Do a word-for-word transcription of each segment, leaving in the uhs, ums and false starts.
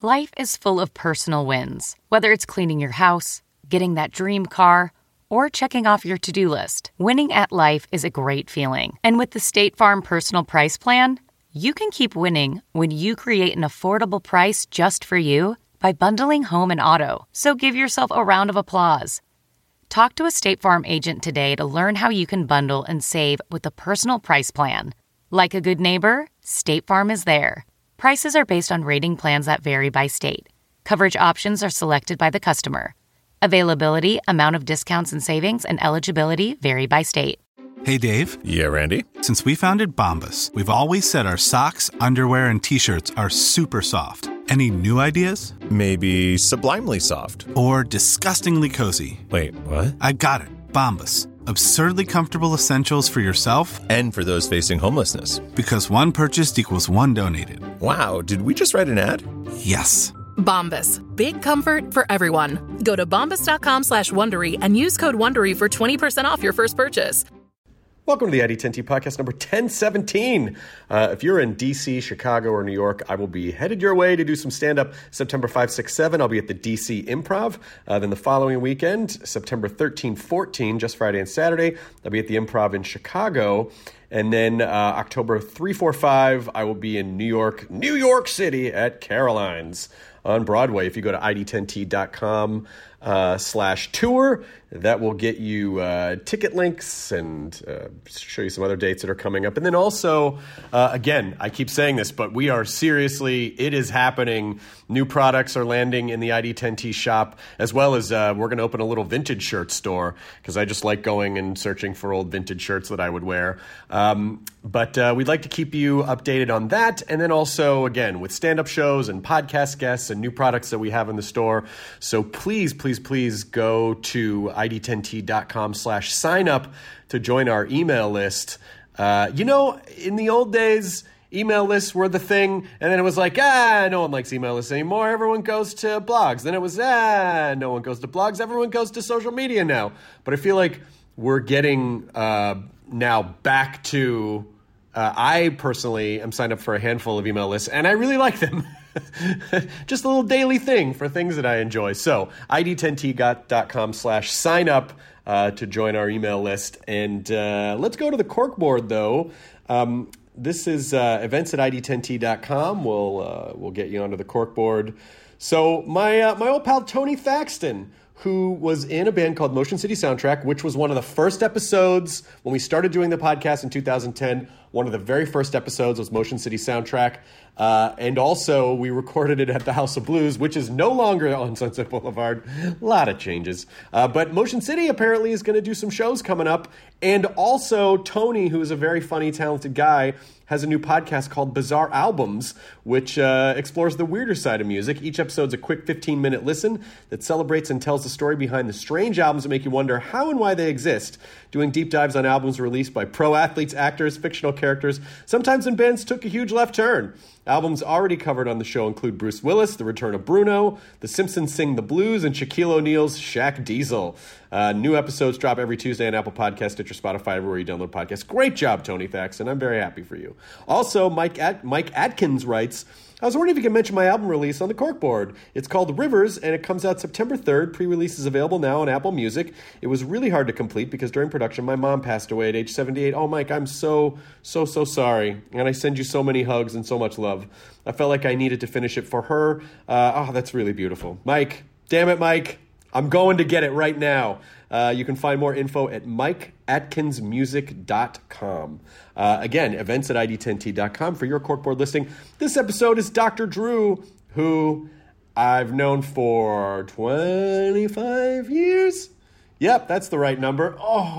Life is full of personal wins, whether it's cleaning your house, getting that dream car, or checking off your to-do list. Winning at life is a great feeling. And with the State Farm Personal Price Plan, you can keep winning when you create an affordable price just for you by bundling home and auto. So give yourself a round of applause. Talk to a State Farm agent today to learn how you can bundle and save with the Personal Price Plan. Like a good neighbor, State Farm is there. Prices are based on rating plans that vary by state. Coverage options are selected by the customer. Availability, amount of discounts and savings, and eligibility vary by state. Hey, Dave. Yeah, Randy? Since we founded Bombas, we've always said our socks, underwear, and T-shirts are super soft. Any new ideas? Maybe sublimely soft. Or disgustingly cozy. Wait, what? I got it. Bombas. Absurdly comfortable essentials for yourself and for those facing homelessness. Because one purchased equals one donated. Wow, did we just write an ad? Yes. Bombas. Big comfort for everyone. Go to bombas.com slash Wondery and use code Wondery for twenty percent off your first purchase. Welcome to the I D ten T podcast number ten seventeen. Uh, if you're in D C, Chicago, or New York, I will be headed your way to do some stand-up September fifth, sixth, seventh. I'll be at the D C Improv. Uh, then the following weekend, September thirteenth, fourteenth, just Friday and Saturday, I'll be at the Improv in Chicago. And then uh, October three, four, five, I will be in New York, New York City at Caroline's on Broadway. If you go to I D ten T dot com uh, slash tour, that will get you uh, ticket links and uh, show you some other dates that are coming up. And then also, uh, again, I keep saying this, but we are seriously, it is happening. New products are landing in the I D ten T shop, as well as uh, we're going to open a little vintage shirt store because I just like going and searching for old vintage shirts that I would wear. Um, but uh, we'd like to keep you updated on that. And then also, again, with stand-up shows and podcast guests and new products that we have in the store. So please, please, please go to I D ten T dot com slash sign up to join our email list. Uh, you know, in the old days, email lists were the thing, and then it was like, ah, no one likes email lists anymore. Everyone goes to blogs. Then it was, ah, no one goes to blogs. Everyone goes to social media now. But I feel like we're getting uh, now back to, uh, I personally am signed up for a handful of email lists, and I really like them. Just a little daily thing for things that I enjoy. So I D ten T dot com slash sign up uh, to join our email list. And uh, let's go to the corkboard, though. Um, this is uh, events at I D ten T dot com. We'll, uh, we'll get you onto the corkboard. So my, uh, my old pal Tony Thaxton, who was in a band called Motion City Soundtrack, which was one of the first episodes when we started doing the podcast in two thousand ten. One of the very first episodes was Motion City Soundtrack. Uh, and also, we recorded it at the House of Blues, which is no longer on Sunset Boulevard. A lot of changes. Uh, but Motion City apparently is going to do some shows coming up. And also, Tony, who is a very funny, talented guy, has a new podcast called Bizarre Albums, which uh, explores the weirder side of music. Each episode's a quick fifteen-minute listen that celebrates and tells the story behind the strange albums that make you wonder how and why they exist, doing deep dives on albums released by pro athletes, actors, fictional characters, sometimes when bands took a huge left turn. Albums already covered on the show include Bruce Willis, The Return of Bruno, The Simpsons Sing the Blues, and Shaquille O'Neal's Shaq Diesel. Uh, new episodes drop every Tuesday on Apple Podcasts, Stitcher, Spotify, everywhere you download podcasts. Great job, Tony Thaxton. I'm very happy for you. Also, Mike At- Mike Atkins writes, I was wondering if you could mention my album release on the corkboard. It's called Rivers, and it comes out September third. Pre-release is available now on Apple Music. It was really hard to complete because during production, my mom passed away at age seventy-eight. Oh, Mike, I'm so, so, so sorry. And I send you so many hugs and so much love. I felt like I needed to finish it for her. Uh, oh, that's really beautiful. Mike, damn it, Mike. I'm going to get it right now. Uh, you can find more info at mike atkins music dot com. Uh, again, events at I D ten T dot com for your corkboard listing. This episode is Doctor Drew, who I've known for twenty-five years. Yep, that's the right number.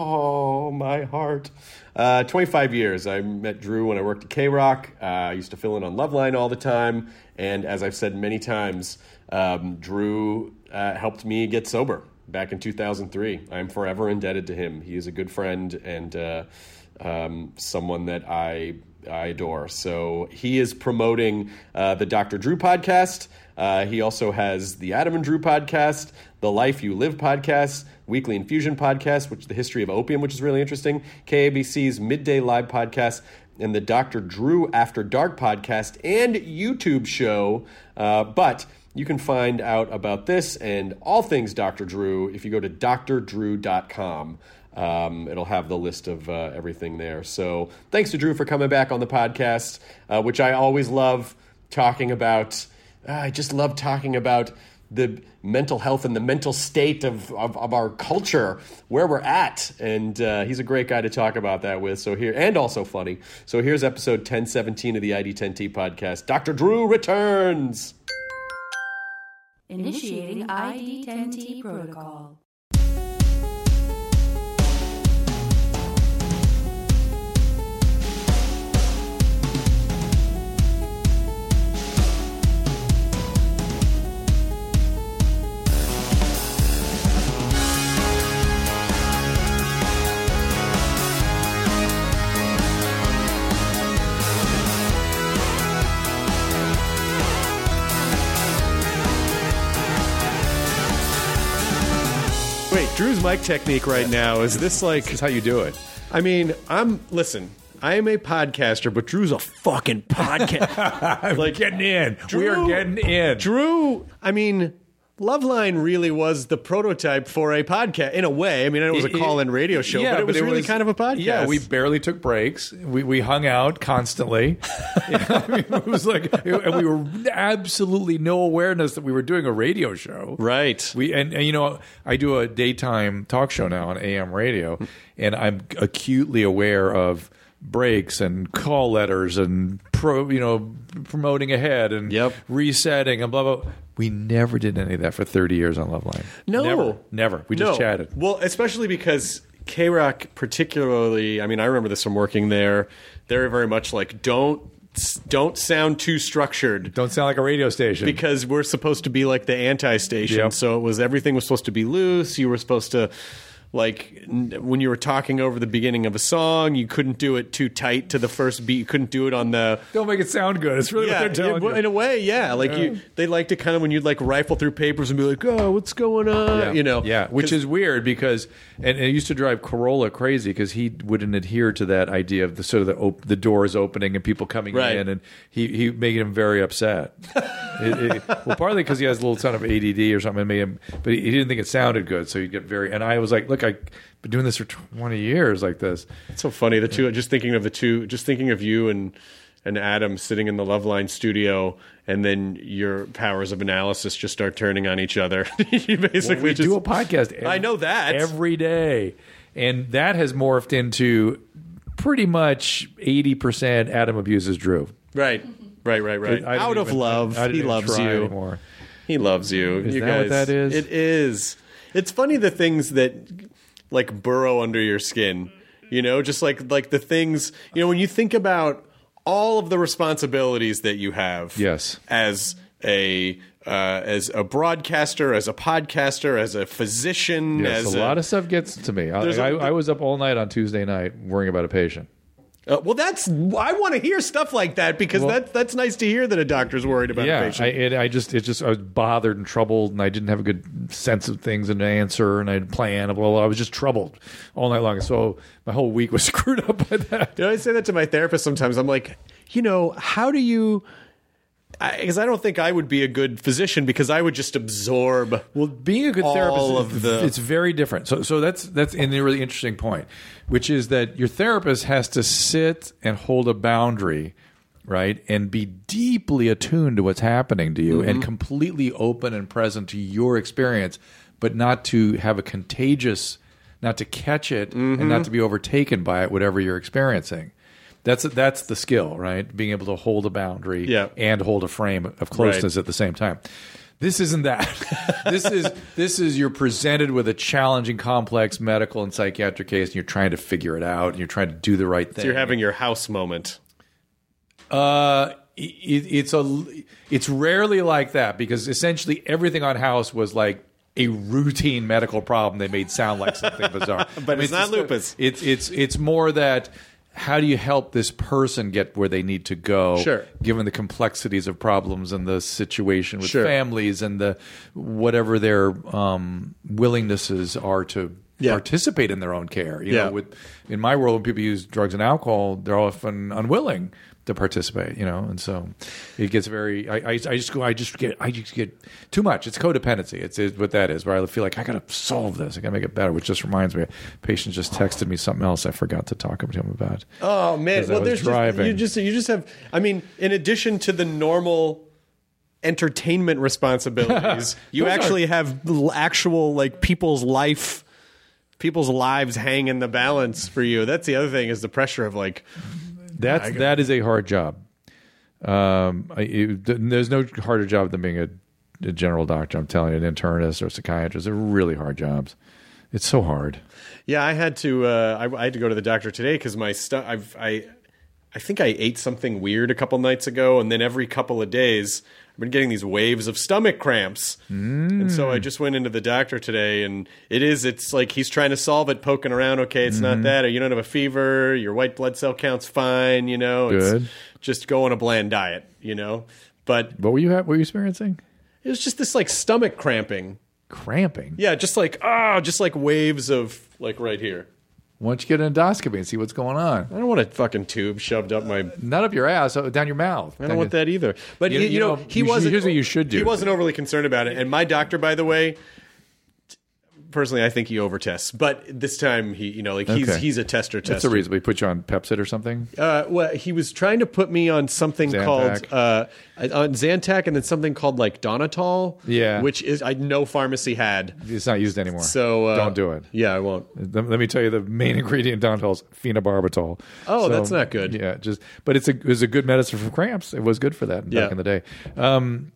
Oh, my heart. Uh, twenty-five years. I met Drew when I worked at K-Rock. Uh, I used to fill in on Loveline all the time. And as I've said many times, um, Drew uh, helped me get sober back in two thousand three. I'm forever indebted to him. He is a good friend, and uh, um, someone that I I adore. So he is promoting uh, the Doctor Drew podcast. Uh, he also has the Adam and Drew podcast, the Life You Live podcast, Weekly Infusion podcast, which is the history of opium, which is really interesting, K A B C's Midday Live podcast, and the Doctor Drew After Dark podcast and YouTube show. Uh, but you can find out about this and all things Doctor Drew if you go to d r drew dot com. Um, it'll have the list of uh, everything there. So thanks to Drew for coming back on the podcast, uh, which I always love talking about. Uh, I just love talking about the mental health and the mental state of, of, of our culture, where we're at. And uh, he's a great guy to talk about that with. So here, and also funny. So here's episode ten seventeen of the I D ten T podcast. Doctor Drew returns. Initiating I D ten T protocol. Wait, Drew's mic technique right now, is this like... This is how you do it. I mean, I'm... Listen, I am a podcaster, but Drew's a fucking podcast. Like, getting in. Drew, we are getting in. Drew, I mean... Loveline really was the prototype for a podcast, in a way. I mean, it was a call-in radio show, yeah, but it was but it really was, kind of a podcast. Yeah, we barely took breaks. We we hung out constantly. I mean, it was like, and we were absolutely no awareness that we were doing a radio show. Right. We and, and you know, I do a daytime talk show now on A M radio, and I'm acutely aware of breaks and call letters and pro, you know, promoting ahead and yep. resetting and blah blah. We never did any of that for thirty years on Loveline. No, never, never. We just no. chatted. Well, especially because K-Rock, particularly. I mean, I remember this from working there. They're very much like don't don't sound too structured. Don't sound like a radio station because we're supposed to be like the anti-station. Yep. So it was everything was supposed to be loose. You were supposed to. Like, when you were talking over the beginning of a song, you couldn't do it too tight to the first beat. You couldn't do it on the... Don't make it sound good. It's really yeah, what they're telling in, you. In a way, yeah. Like, yeah. you, they like to kind of, when you'd, like, rifle through papers and be like, oh, what's going on? Yeah. You know? Yeah, which is weird because... And it used to drive Corolla crazy because he wouldn't adhere to that idea of the sort of the, op- the doors opening and people coming right. in. And he, he made him very upset. it, it, well, partly because he has a little ton of A D D or something. It made him, but he, he didn't think it sounded good. So he'd get very... And I was like, look, I... been doing this for twenty years like this. It's so funny. The two, just thinking of the two, just thinking of you and and Adam sitting in the Loveline studio, and then your powers of analysis just start turning on each other. You basically well, we just do a podcast. Every, I know that every day, and that has morphed into pretty much eighty percent Adam abuses Drew. Right, right, right, right. Out of even, love, I, I he loves you. Anymore. He loves you. Is you that guys, what that is? It is. It's funny the things that like burrow under your skin, you know, just like like the things, you know, when you think about all of the responsibilities that you have, yes, as a uh, as a broadcaster, as a podcaster, as a physician, yes, as a, a lot of stuff gets to me. I, a, I, I was up all night on Tuesday night worrying about a patient. Uh, well, that's I want to hear stuff like that because well, that that's nice to hear that a doctor's worried about yeah, a patient. Yeah, I, I just it just I was bothered and troubled, and I didn't have a good sense of things and answer, and I had plan. Blah, blah, blah. I was just troubled all night long, so my whole week was screwed up by that. You know, I say that to my therapist sometimes. I'm like, you know, how do you? Because I, I don't think I would be a good physician because I would just absorb. Well, being a good all therapist, of the... it's very different. So, so that's that's in a really interesting point, which is that your therapist has to sit and hold a boundary, right, and be deeply attuned to what's happening to you, mm-hmm. and completely open and present to your experience, but not to have a contagious, not to catch it, mm-hmm. and not to be overtaken by it, whatever you're experiencing. That's that's the skill, right? Being able to hold a boundary yeah. and hold a frame of closeness right. at the same time. This isn't that. this is this is you're presented with a challenging, complex medical and psychiatric case, and you're trying to figure it out, and you're trying to do the right thing. So you're having your house moment. Uh, it, it's a it's rarely like that because essentially everything on House was like a routine medical problem they made sound like something bizarre. But it's not lupus. It's it's it's more that how do you help this person get where they need to go? Sure. Given the complexities of problems and the situation with Sure. families and the whatever their um, willingnesses are to Yeah. participate in their own care. You Yeah. know, with in my world, when people use drugs and alcohol, they're often unwilling to participate. You know, and so it gets very. I, I, I just go. I just get. I just get too much. It's codependency. It's, it's what that is. Where I feel like I got to solve this. I got to make it better. Which just reminds me, a patient just texted me something else I forgot to talk to him about. Oh man! 'Cause I Well, was there's driving. just, you just you just have. I mean, in addition to the normal entertainment responsibilities, you Those are- actually have l- actual like people's life, people's lives hang in the balance for you. That's the other thing is the pressure of like. That's that is a hard job. Um, I, it, there's no harder job than being a, a general doctor. I'm telling you, an internist or a psychiatrist. They're really hard jobs. It's so hard. Yeah, I had to. Uh, I, I had to go to the doctor today because my stu- I've I, I think I ate something weird a couple nights ago, and then every couple of days I've been getting these waves of stomach cramps, mm. and so I just went into the doctor today, and it is. It's like he's trying to solve it, poking around. Okay, it's mm-hmm. not that, or you don't have a fever. Your white blood cell count's fine. You know, Good. It's just go on a bland diet. You know, but what were you ha- what were you experiencing? It was just this like stomach cramping. Cramping. Yeah, just like ah, oh, just like waves of like right here. Why don't you get an endoscopy and see what's going on? I don't want a fucking tube shoved up my... Not up your ass, down your mouth. I don't want that either. But, you, you, you know, he you wasn't... Here's what you should do. He wasn't overly concerned about it. And my doctor, by the way... Personally, I think he overtests, but this time he, you know, like he's Okay. he's a tester tester. That's the reason we put you on Pepcid or something. Uh, well, he was trying to put me on something Zantac. called uh, on Zantac, and then something called like Donatol. Yeah. which is I no pharmacy had. It's not used anymore. So uh, don't do it. Yeah, I won't. Let let me tell you, the main ingredient in Donatol is phenobarbital. Oh, So, that's not good. Yeah, just but it's a it was a good medicine for cramps. It was good for that back Yeah. in the day. Um,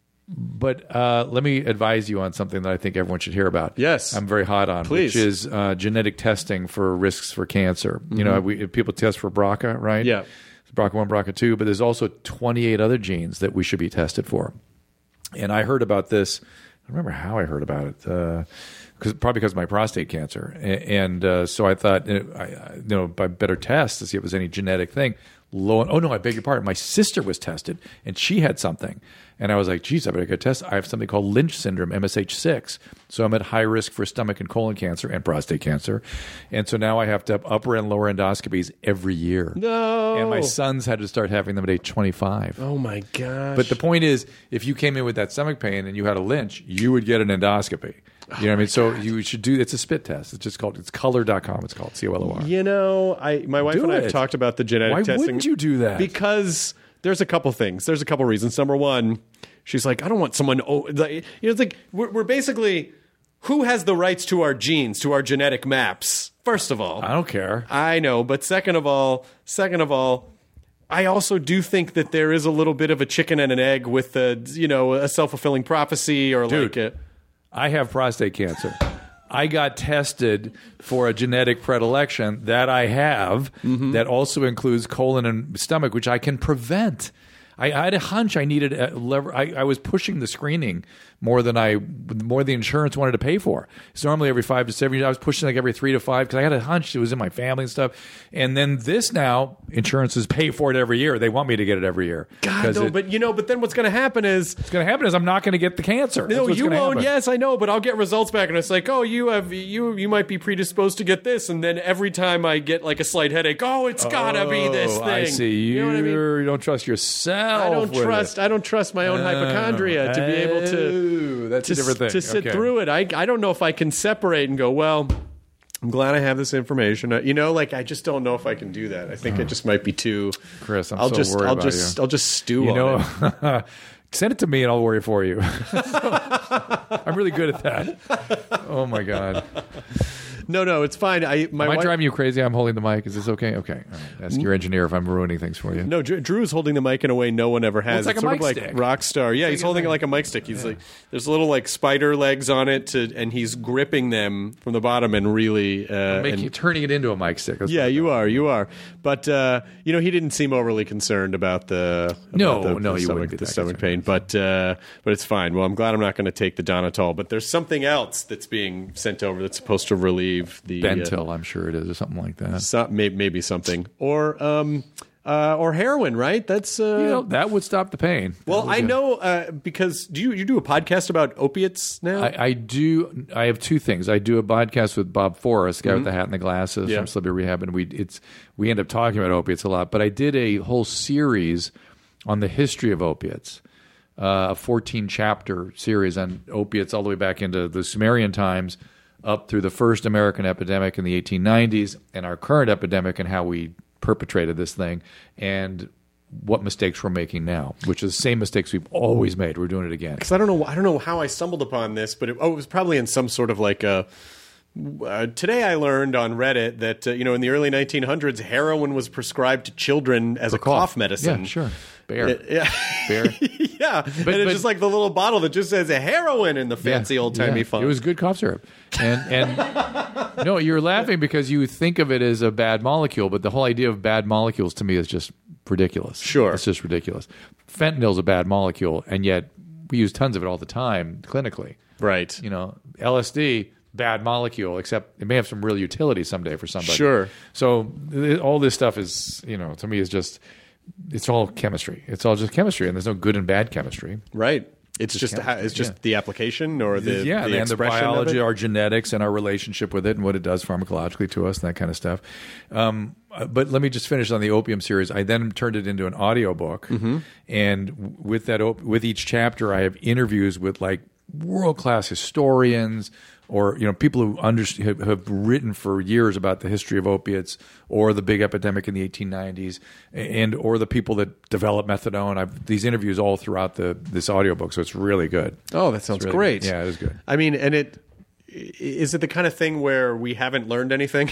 but uh, let me advise you on something that I think everyone should hear about. Yes. I'm very hot on, Please. which is uh, genetic testing for risks for cancer. You know, we, people test for B R C A, right? Yeah. B R C A one, B R C A two, but there's also twenty-eight other genes that we should be tested for. And I heard about this. I don't remember how I heard about it. Uh, Cause, probably because of my prostate cancer, and, and uh, so I thought, uh, I, I, you know, by better test to see if it was any genetic thing. Lo, oh no, I beg your pardon. My sister was tested, and she had something, and I was like, "Geez, I better get tested." I have something called Lynch syndrome, M S H six, so I'm at high risk for stomach and colon cancer and prostate cancer, and so now I have to have upper and lower endoscopies every year. No, and my sons had to start having them at age twenty-five. Oh my gosh! But the point is, if you came in with that stomach pain and you had a Lynch, you would get an endoscopy. You know what I mean? So you should do. It's a spit test. It's just called. It's color dot com. It's called C O L O R. You know, I my wife Do and I it. have talked about the genetic Why testing. wouldn't you do that? Because there's a couple things. There's a couple reasons. Number one, she's like, I don't want someone. Oh, like, you know, it's like we're, we're basically who has the rights to our genes, to our genetic maps. First of all, I don't care. I know, but second of all, second of all. I also do think that there is a little bit of a chicken and an egg with the, you know, a self-fulfilling prophecy or Dude. like a, I have prostate cancer. I got tested for a genetic predilection that I have Mm-hmm. that also includes colon and stomach, which I can prevent. I, I had a hunch I needed a lever. I, I was pushing the screening more than I more the insurance wanted to pay for. It's normally every five to seven years. I was pushing like every three to five because I had a hunch it was in my family and stuff. And then this now, insurances pay for it every year. They want me to get it every year. God, 'Cause no, it- but you know, but then what's going to happen is what's going to happen is I'm not going to get the cancer. That's no, what's you gonna won't. happen. Yes, I know, but I'll get results back, and it's like, oh, you have you you might be predisposed to get this, and then every time I get like a slight headache, oh, it's gotta be this thing. Oh, I see. You, You know what I mean? you don't trust yourself. I don't with trust. it. I don't trust my own Oh, hypochondria to be able to oh, that's to, a different thing. to sit Okay. through it. I I don't know if I can separate and go, well, I'm glad I have this information. Uh, You know, like I just don't know if I can do that. I think it just might be too. Chris, I'm I'll so just worried I'll about just you. I'll just stew You on it. know, send it to me and I'll worry for you. I'm really good at that. Oh my god. No, no, it's fine. I my Am I wife, driving you crazy? I'm holding the mic. Is this okay? Okay. All right. Ask your engineer if I'm ruining things for you. No, Drew, Drew is holding the mic in a way no one ever has. it's like a sort mic of like stick. rock star. Yeah, he's holding it like a mic stick. He's like, there's little like spider legs on it, to, and he's gripping them from the bottom and really. Uh, Make and, you turning it into a mic stick. That's yeah, what- you are, you are. But uh, you know, he didn't seem overly concerned about the about No, the, no, the you stomach, wouldn't be the that stomach pain. But uh, but it's fine. Well, I'm glad I'm not going to take the Donatol. But there's something else that's being sent over that's supposed to relieve the uh, Bentil, I'm sure it is, or something like that. so, maybe, maybe something or um uh, or heroin, right? That's uh, You know, that would stop the pain. That well, would I do- know uh, because do you you do a podcast about opiates now? I, I do. I have two things. I do a podcast with Bob Forrest, guy with the hat and the glasses Yeah. from Slippery Rehab, and we it's we end up talking about opiates a lot. But I did a whole series on the history of opiates, uh, a fourteen chapter series on opiates all the way back into the Sumerian times, up through the first American epidemic in the eighteen nineties, and our current epidemic and how we perpetrated this thing, and what mistakes we're making now, which is the same mistakes we've always made. We're doing it again. Because I don't know, I don't know how I stumbled upon this, but it, oh, it was probably in some sort of like a. Uh, today I learned on Reddit that uh, you know in the early nineteen hundreds, heroin was prescribed to children as a cough, medicine. Yeah, sure. Bear. It- yeah, Bear. yeah. and it's but- just like the little bottle that just says heroin in the fancy Yeah, old timey yeah. font. It was good cough syrup, and and no, you're laughing because you think of it as a bad molecule, but the whole idea of bad molecules to me is just ridiculous. Sure. It's just ridiculous. Fentanyl's a bad molecule, and yet we use tons of it all the time clinically. right. You know, L S D, bad molecule, except it may have some real utility someday for somebody. Sure. So th- all this stuff is, you know, to me is just, it's all chemistry. It's all just chemistry, and there's no good and bad chemistry. Right. It's just how, it's just yeah. the application or the yeah, the and the expression biology, of it. our genetics, and our relationship with it, and what it does pharmacologically to us, and that kind of stuff. Um, but let me just finish on the opium series. I then turned it into an audiobook, Mm-hmm. and with that, op- with each chapter, I have interviews with like world class historians, or you know, people who under- have, have written for years about the history of opiates or the big epidemic in the eighteen nineties, and or the people that developed methadone. I've these interviews all throughout the this audiobook, so it's really good. Oh, that sounds really great. good. Yeah, it is good. I mean, and it is it the kind of thing where we haven't learned anything?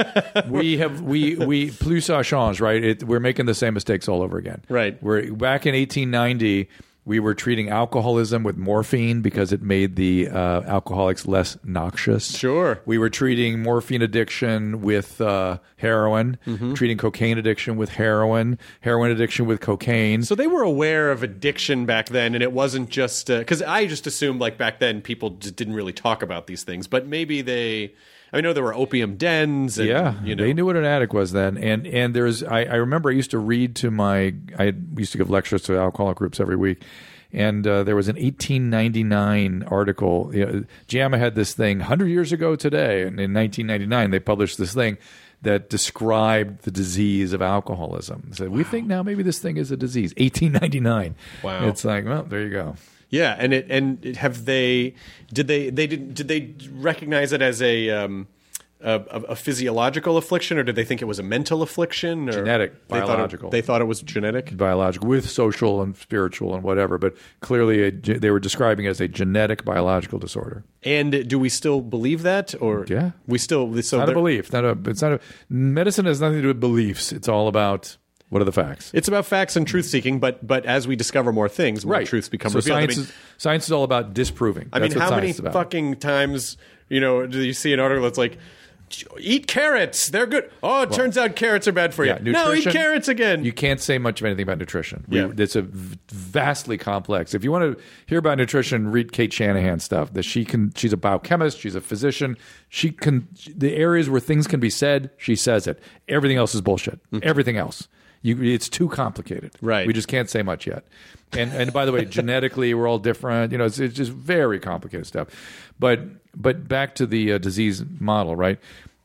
we have we we plus ça change, right? It, we're making the same mistakes all over again. Right. We're back in eighteen ninety. We were treating alcoholism with morphine because it made the uh, alcoholics less noxious. Sure. We were treating morphine addiction with uh, heroin, Mm-hmm. treating cocaine addiction with heroin, heroin addiction with cocaine. So they were aware of addiction back then, and it wasn't just because I just assumed like back then people just didn't really talk about these things, but maybe they. I know there were opium dens. And, yeah, you know. they knew what an addict was then, and and there's I, I remember I used to read to my I used to give lectures to alcoholic groups every week, and uh, there was an eighteen ninety-nine article. You know, JAMA had this thing one hundred years ago today, and in nineteen ninety-nine they published this thing that described the disease of alcoholism. So we think now maybe this thing is a disease. eighteen ninety-nine. Wow. It's like, well, there you go. Yeah, and it and it, have they did they they did did they recognize it as a um, a, a physiological affliction, or did they think it was a mental affliction? Or Genetic, they biological. Thought it, they thought it was genetic. Biological with social and spiritual and whatever, but clearly a, they were describing it as a genetic biological disorder. And do we still believe that, or Yeah. we still so It's not a there- belief. Not a. It's not a. Medicine has nothing to do with beliefs. It's all about what are the facts. It's about facts and truth seeking, but but as we discover more things, more truths become so revealed. Science, I mean, is, science is all about disproving. I That's mean what how science many is about. fucking times you know do you see an article that's like, eat carrots, they're good. Oh, it turns out carrots are bad for you. Yeah, no, eat nutrition- carrots again. You can't say much of anything about nutrition. We, Yeah. It's a v- vastly complex. If you want to hear about nutrition, read Kate Shanahan's stuff. That she can. She's a biochemist. She's a physician. She can. The areas where things can be said, she says it. Everything else is bullshit. Everything else. You, it's too complicated. Right. We just can't say much yet. And and by the way, genetically we're all different. You know, it's, it's just very complicated stuff. But but back to the uh, disease model, right?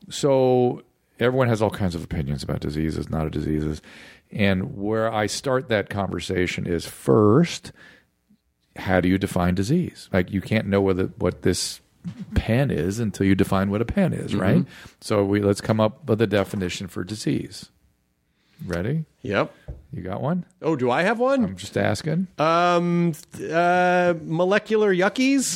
So everyone has all kinds of opinions about diseases, not diseases. And where I start that conversation is first, how do you define disease? Like you can't know whether what this pen is until you define what a pen is, right? Mm-hmm. So we let's come up with a definition for disease. Ready? Yep. You got one? Oh, do I have one? I'm just asking. Um, uh, molecular yuckies.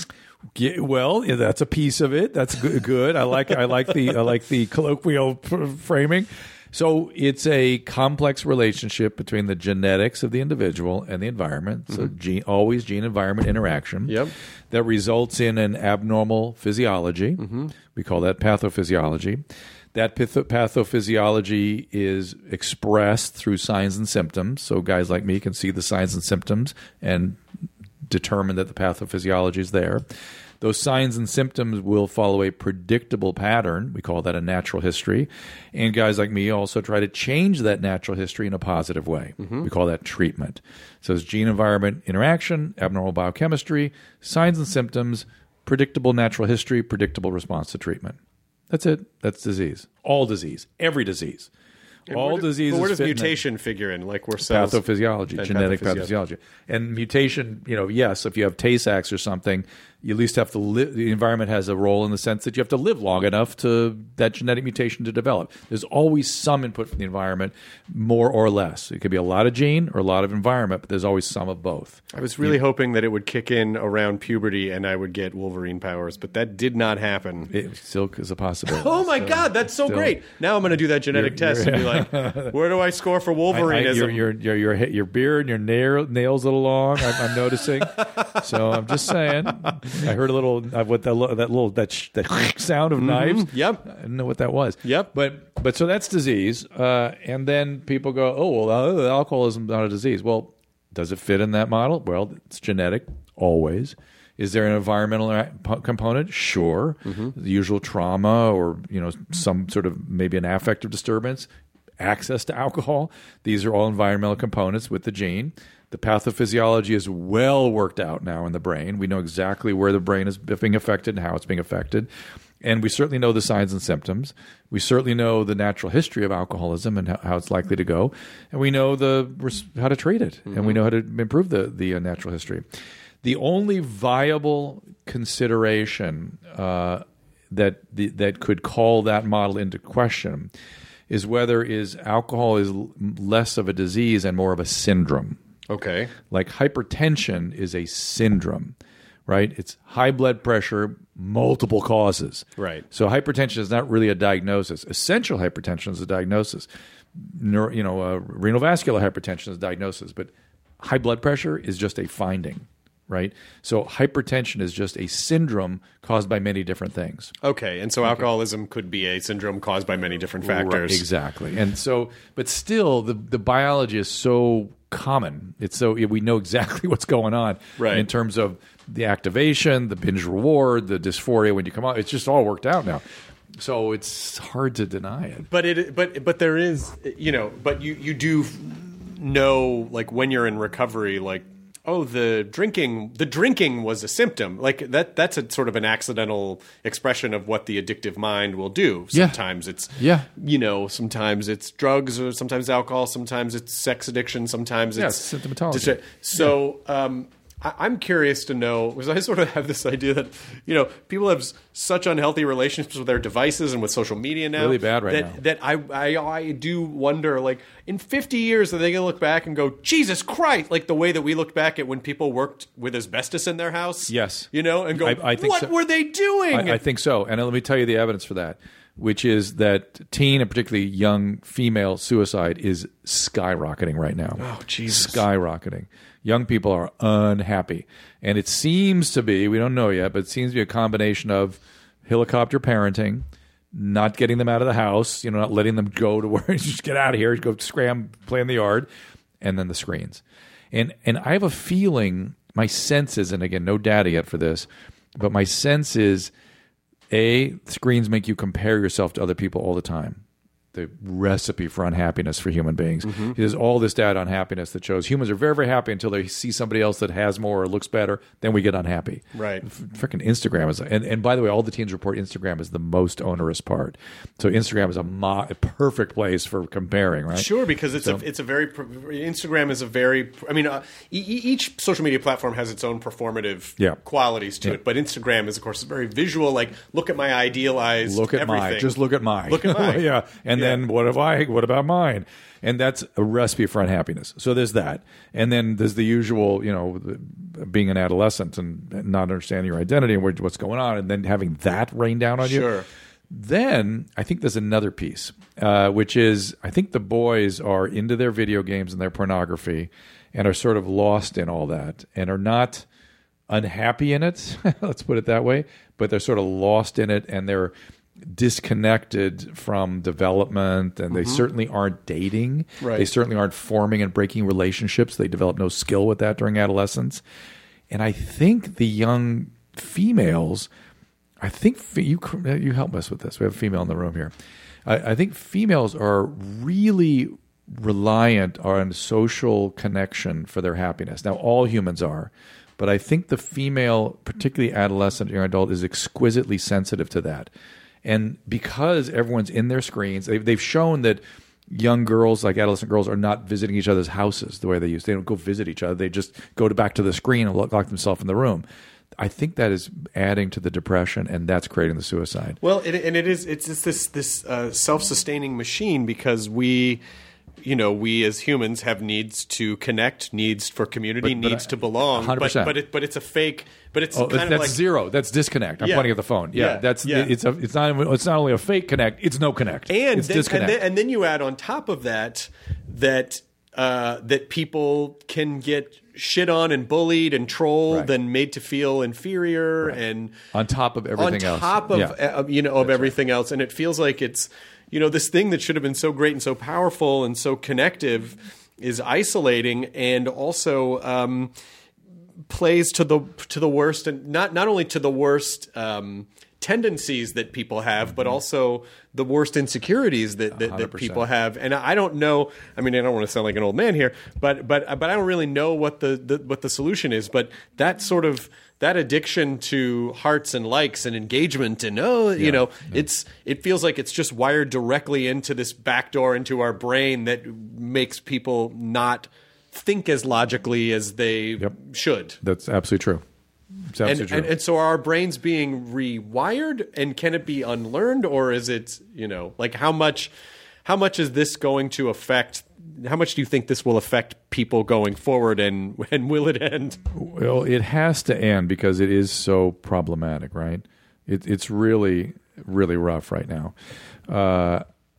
Yeah, well, yeah, that's a piece of it. That's good. good. I like I like the I like the colloquial p- framing. So it's a complex relationship between the genetics of the individual and the environment. So Mm-hmm. gene, always gene-environment interaction. Yep. That results in an abnormal physiology. Mm-hmm. We call that pathophysiology. That patho- pathophysiology is expressed through signs and symptoms. So guys like me can see the signs and symptoms and determine that the pathophysiology is there. Those signs and symptoms will follow a predictable pattern. We call that a natural history. And guys like me also try to change that natural history in a positive way. Mm-hmm. We call that treatment. So it's gene-environment interaction, abnormal biochemistry, signs and symptoms, predictable natural history, predictable response to treatment. That's it. That's disease. All disease. Every disease. And All where do- diseases But where does fit in mutation figure in? Like we're cells. pathophysiology, and genetic pathophysiology. pathophysiology. And mutation, you know, yes, if you have Tay-Sachs or something, you at least have to live. The environment has a role in the sense that you have to live long enough to that genetic mutation to develop. There's always some input from the environment, more or less. It could be a lot of gene or a lot of environment, but there's always some of both. I was really hoping that it would kick in around puberty and I would get Wolverine powers, but that did not happen. It still is a possibility. Oh my So, God, that's so still- great! Now I'm going to do that genetic You're- test you're- and be like, "Where do I score for I- I- Wolverineism?" your, your, your, your, your beard and your nail, nails a little long, I'm, I'm noticing. So I'm just saying. I heard a little, uh, what that, lo- that little, that, sh- that sound of knives. Yep. I didn't know what that was. Yep. But, but so that's disease. Uh, and then people go, oh, well, uh, alcoholism is not a disease. Well, does it fit in that model? Well, it's genetic, always. Is there an environmental a- p- component? Sure. Mm-hmm. The usual trauma or, you know, some sort of maybe an affective disturbance, access to alcohol. These are all environmental components with the gene. The pathophysiology is well worked out now in the brain. We know exactly where the brain is being affected and how it's being affected. And we certainly know the signs and symptoms. We certainly know the natural history of alcoholism and how, how it's likely to go. And we know the how to treat it. Mm-hmm. And we know how to improve the, the uh, natural history. The only viable consideration uh, that the, that could call that model into question is whether is alcohol is l- less of a disease and more of a syndrome. Okay. Like hypertension is a syndrome, right? It's high blood pressure, multiple causes. Right. So hypertension is not really a diagnosis. Essential hypertension is a diagnosis. Neuro, you know, uh, renal vascular hypertension is a diagnosis, but high blood pressure is just a finding, right? So hypertension is just a syndrome caused by many different things. Okay. And so alcoholism could be a syndrome caused by many different factors. Right, exactly. And so, but still, the, the biology is so common. It's so we know exactly what's going on Right. in terms of the activation, the binge reward, the dysphoria when you come out. It's just all worked out now. So it's hard to deny it. But it, but but there is, you know, but you you do know, like when you're in recovery, like, oh, the drinking, the drinking was a symptom. Like that, that's a sort of an accidental expression of what the addictive mind will do. Yeah. Sometimes it's, Yeah. you know, sometimes it's drugs, or sometimes alcohol, sometimes it's sex addiction, sometimes Yeah, it's it's symptomatology. So, um, I, I'm curious to know, because I sort of have this idea that, you know, people have s- such unhealthy relationships with their devices and with social media now. Really bad right that, now. That I, I, I do wonder, like, in fifty years, are they going to look back and go, Jesus Christ, like the way that we looked back at when people worked with asbestos in their house? Yes. You know, and go, I- I think what so. were they doing? I, I think so. And let me tell you the evidence for that, which is that teen and particularly young female suicide is skyrocketing right now. Oh, Jesus. Skyrocketing. Young people are unhappy. And it seems to be, we don't know yet, but it seems to be a combination of helicopter parenting, not getting them out of the house, you know, not letting them go to where just get out of here, go scram, play in the yard, and then the screens. And and I have a feeling, my sense is, and again, no data yet for this, but my sense is, A, screens make you compare yourself to other people all the time. The recipe for unhappiness for human beings. Mm-hmm. There's all this data on happiness that shows humans are very, very happy until they see somebody else that has more or looks better. Then we get unhappy. Right. Freaking Instagram is, and, and by the way, all the teens report Instagram is the most onerous part. So Instagram is a, mo- a perfect place for comparing, right? Sure, because it's So- a it's a very Instagram is a very I mean uh, e- e- each social media platform has its own performative Yeah. qualities to Yeah. it, but Instagram is of course very visual. Like, look at my idealized Look at everything. my, just look at my, Look at my. yeah, and then what if I? What about mine? And that's a recipe for unhappiness. So there's that. And then there's the usual, you know, being an adolescent and not understanding your identity and what's going on, and then having that rain down on Sure. you. Then I think there's another piece, uh, which is I think the boys are into their video games and their pornography and are sort of lost in all that and are not unhappy in it, let's put it that way, but they're sort of lost in it and they're disconnected from development, and they mm-hmm. certainly aren't dating. Right. They certainly aren't forming and breaking relationships. They develop no skill with that during adolescence. And I think the young females, I think you you help us with this. We have a female in the room here. I, I think females are really reliant on social connection for their happiness. Now, all humans are. But I think the female, particularly adolescent or young adult, is exquisitely sensitive to that. And because everyone's in their screens, they've, they've shown that young girls, like adolescent girls, are not visiting each other's houses the way they used to. They don't go visit each other. They just go to back to the screen and lock, lock themselves in the room. I think that is adding to the depression, and that's creating the suicide. Well, it, and it is it's just this this uh, self-sustaining machine because we, you know, we as humans have needs to connect, needs for community, But- but needs I- to belong. one hundred percent. But but, it, but it's a fake. But it's Oh, kind that's of like zero. That's disconnect. I'm Yeah. pointing at the phone. Yeah, Yeah. that's Yeah. it's a it's not it's not only a fake connect. It's no connect. and it's then, disconnect. and then and then you add on top of that that uh, that people can get shit on and bullied and trolled Right. and made to feel inferior and on top of everything on else. top of Yeah. uh, you know of everything else, and it feels like it's you know this thing that should have been so great and so powerful and so connective is isolating and also um, plays to the to the worst, and not not only to the worst um, tendencies that people have, but also the worst insecurities that, that, that one hundred percent. people have. And I don't know. I mean, I don't want to sound like an old man here, but but but I don't really know what the, the what the solution is. But that sort of that addiction to hearts and likes and engagement and oh, you know, it's it feels like it's just wired directly into this back door into our brain that makes people not think as logically as they Yep. should. That's absolutely true. It's And, absolutely and, true. and so are our brains being rewired, and can it be unlearned, or is it, you know, like how much how much is this going to affect how much do you think this will affect people going forward, and when will it end? Well, it has to end because it is so problematic, right? It, it's really, really rough right now. Uh,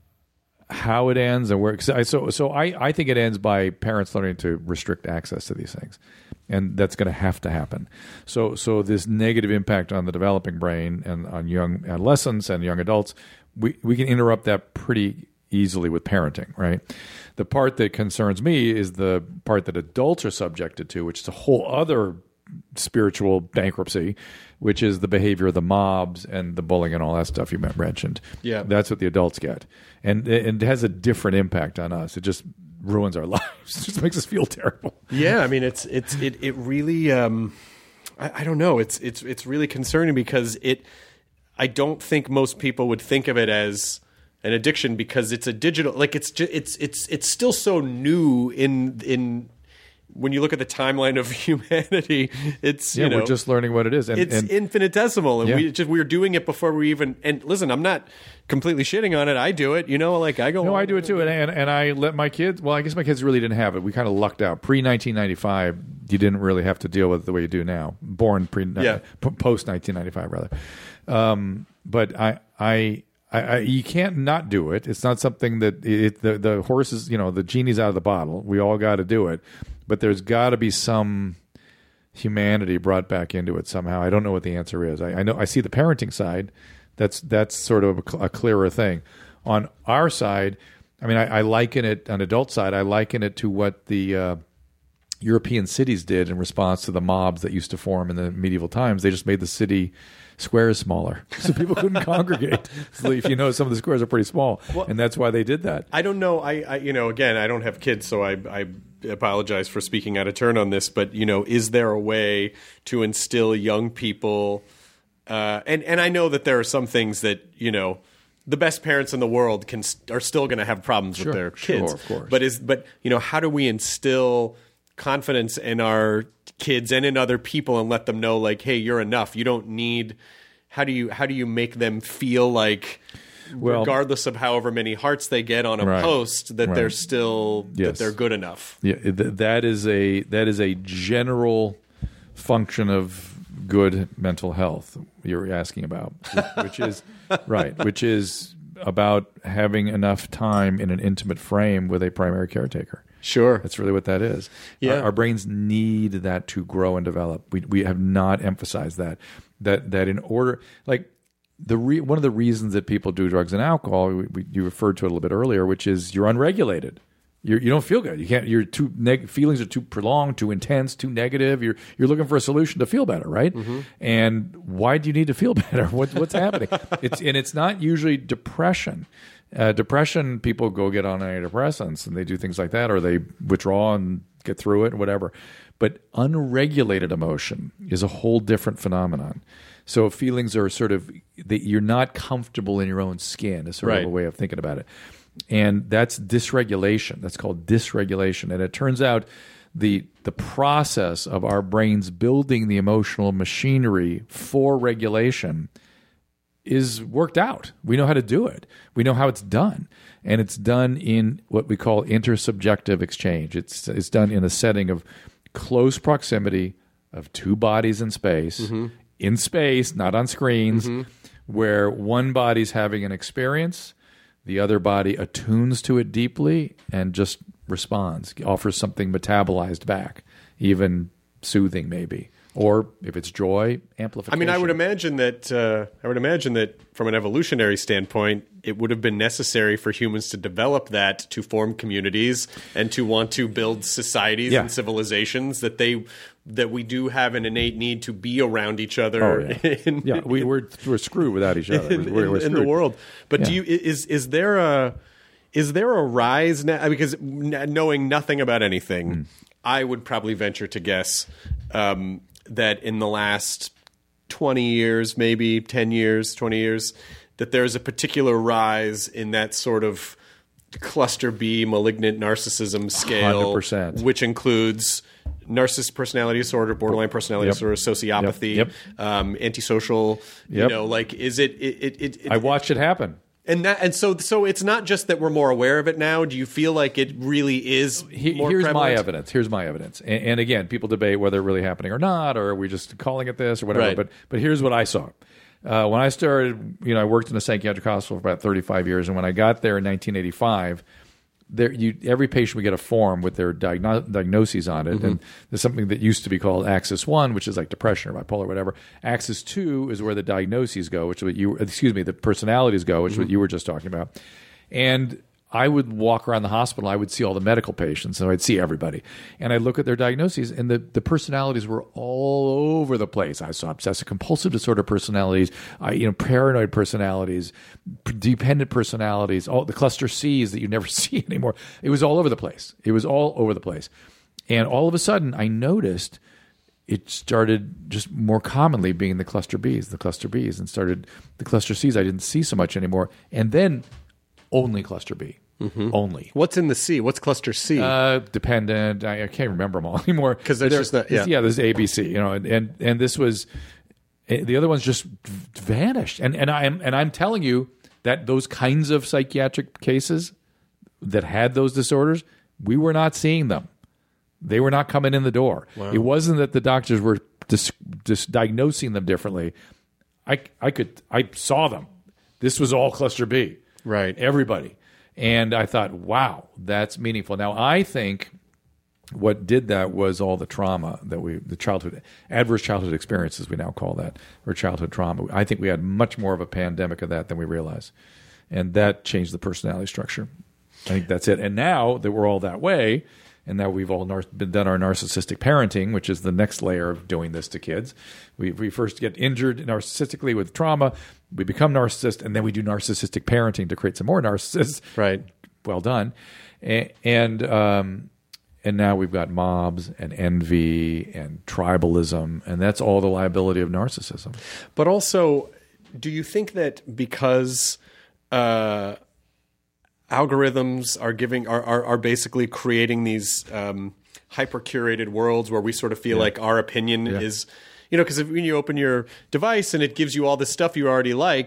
how it ends and where so so I, I think it ends by parents learning to restrict access to these things, and that's going to have to happen. So so this negative impact on the developing brain and on young adolescents and young adults, we we can interrupt that pretty easily with parenting, right? The part that concerns me is the part that adults are subjected to, which is a whole other spiritual bankruptcy, which is the behavior of the mobs and the bullying and all that stuff you mentioned. Yeah. That's what the adults get. And, and it has a different impact on us. It just ruins our lives. It just makes us feel terrible. Yeah, I mean, it's it's it it really um, I, I don't know. It's it's it's really concerning because it. I don't think most people would think of it as an addiction because it's a digital. Like it's just, it's it's it's still so new in in. When you look at the timeline of humanity, it's Yeah, you know we're just learning what it is. And, it's and infinitesimal, and Yeah. we just we were doing it before we even. And listen, I'm not completely shitting on it. I do it, you know, like I go. No, I do it too, and, and and I let my kids. Well, I guess my kids really didn't have it. We kind of lucked out. Pre nineteen ninety-five, you didn't really have to deal with it the way you do now. Born pre, Yeah. p- post nineteen ninety-five, rather. Um, but I, I, I, I, you can't not do it. It's not something that it, the the horse is. You know, the genie's out of the bottle. We all got to do it, but there's got to be some humanity brought back into it somehow. I don't know what the answer is. I, I know I see the parenting side. That's that's sort of a, a clearer thing. On our side, I mean, I, I liken it on adult side. I liken it to what the uh, European cities did in response to the mobs that used to form in the medieval times. They just made the city squares smaller so people couldn't congregate. So if you know, some of the squares are pretty small, and that's why they did that. I don't know. I, I you know, again, I don't have kids, so I, I apologize for speaking out of turn on this. But you know, is there a way to instill young people? Uh, and and I know that there are some things that you know, the best parents in the world can are still going to have problems Sure, with their sure, kids. of course. But is but you know, how do we instill confidence in our kids and in other people and let them know, like, hey, you're enough. You don't need. How do you how do you make them feel like Well, regardless of however many hearts they get on a right, post, that right. they're still Yes. that they're good enough. Yeah, th- that is a that is a general function of good mental health you're asking about, which is right, which is about having enough time in an intimate frame with a primary caretaker. Sure. That's really what that is. Yeah. Our, our brains need that to grow and develop. We we have not emphasized that. That that in order, like the re, one of the reasons that people do drugs and alcohol, we, we, you referred to it a little bit earlier, which is you're unregulated. You're, you don't feel good. You can't. You're too neg- feelings are too prolonged, too intense, too negative. You're you're looking for a solution to feel better, right? Mm-hmm. And why do you need to feel better? What, what's happening? It's and it's not usually depression. Uh, depression, people go get on antidepressants and they do things like that, or they withdraw and get through it, whatever. But unregulated emotion is a whole different phenomenon. So feelings are sort of that you're not comfortable in your own skin is sort right. of a way of thinking about it. And that's dysregulation. That's called dysregulation. And it turns out the the process of our brains building the emotional machinery for regulation is worked out. We know how to do it. We know how it's done. And it's done in what we call intersubjective exchange. It's it's done in a setting of close proximity of two bodies in space, mm-hmm. in space, not on screens, mm-hmm. where one body's having an experience, the other body attunes to it deeply and just responds, offers something metabolized back, even soothing maybe. Or if it's joy, amplification. I mean, I would imagine that uh, I would imagine that from an evolutionary standpoint, it would have been necessary for humans to develop that to form communities and to want to build societies yeah. and civilizations. That they that we do have an innate need to be around each other. Oh, yeah, in, yeah we, we're we're screwed without each other. in, we're, we're in, in the world. But yeah. do you is is there a is there a rise now? Because knowing nothing about anything, mm. I would probably venture to guess. Um, that in the last twenty years, maybe ten years, twenty years, that there's a particular rise in that sort of cluster B malignant narcissism scale, one hundred percent. Which includes narcissist personality disorder, borderline personality yep. disorder, sociopathy, yep. Yep. Um, antisocial, yep. you know, like, is it, it, it, it, it I watched it happen. And that, and so, so it's not just that we're more aware of it now. Do you feel like it really is he, more Here's prevalent? my evidence. Here's my evidence. And, and again, people debate whether it's really happening or not, or are we just calling it this or whatever. Right. But but here's what I saw. Uh, when I started, you know, I worked in a psychiatric hospital for about thirty-five years, and when I got there in nineteen eighty-five, there you every patient would get a form with their diagno- diagnoses on it, mm-hmm. and there's something that used to be called Axis One, which is like depression or bipolar, or whatever. Axis Two is where the diagnoses go, which is what you excuse me, the personalities go, which is mm-hmm. what you were just talking about. And I would walk around the hospital. I would see all the medical patients, and I'd see everybody, and I'd look at their diagnoses, and the, the personalities were all over the place. I saw obsessive compulsive disorder personalities, I, you know, paranoid personalities, dependent personalities, all the cluster C's that you never see anymore. It was all over the place. It was all over the place, and all of a sudden, I noticed it started just more commonly being the cluster B's, the cluster B's, and started the cluster C's. I didn't see so much anymore, and then only cluster B. Mm-hmm. Only. What's in the C? What's cluster C? Uh, dependent. I, I can't remember them all anymore. Because there's there, just that. Yeah. yeah, there's A, B, C. You know, and, and and this was the other ones just vanished. And and I'm and I'm telling you that those kinds of psychiatric cases that had those disorders, we were not seeing them. They were not coming in the door. Wow. It wasn't that the doctors were dis, dis diagnosing them differently. I I could I saw them. This was all cluster B. Right. Everybody. And I thought, wow, that's meaningful. Now, I think what did that was all the trauma that we, the childhood, adverse childhood experiences, we now call that, or childhood trauma. I think we had much more of a pandemic of that than we realized. And that changed the personality structure. I think that's it. And now that we're all that way, and now we've all nar- been done our narcissistic parenting, which is the next layer of doing this to kids. We, we first get injured narcissistically with trauma, we become narcissist, and then we do narcissistic parenting to create some more narcissists. Right. Well done. And and, um, and now we've got mobs and envy and tribalism, and that's all the liability of narcissism. But also, do you think that because uh, algorithms are giving are, are are basically creating these um, hyper curated worlds where we sort of feel yeah. like our opinion yeah. is, you know, because when you open your device and it gives you all this stuff you already like,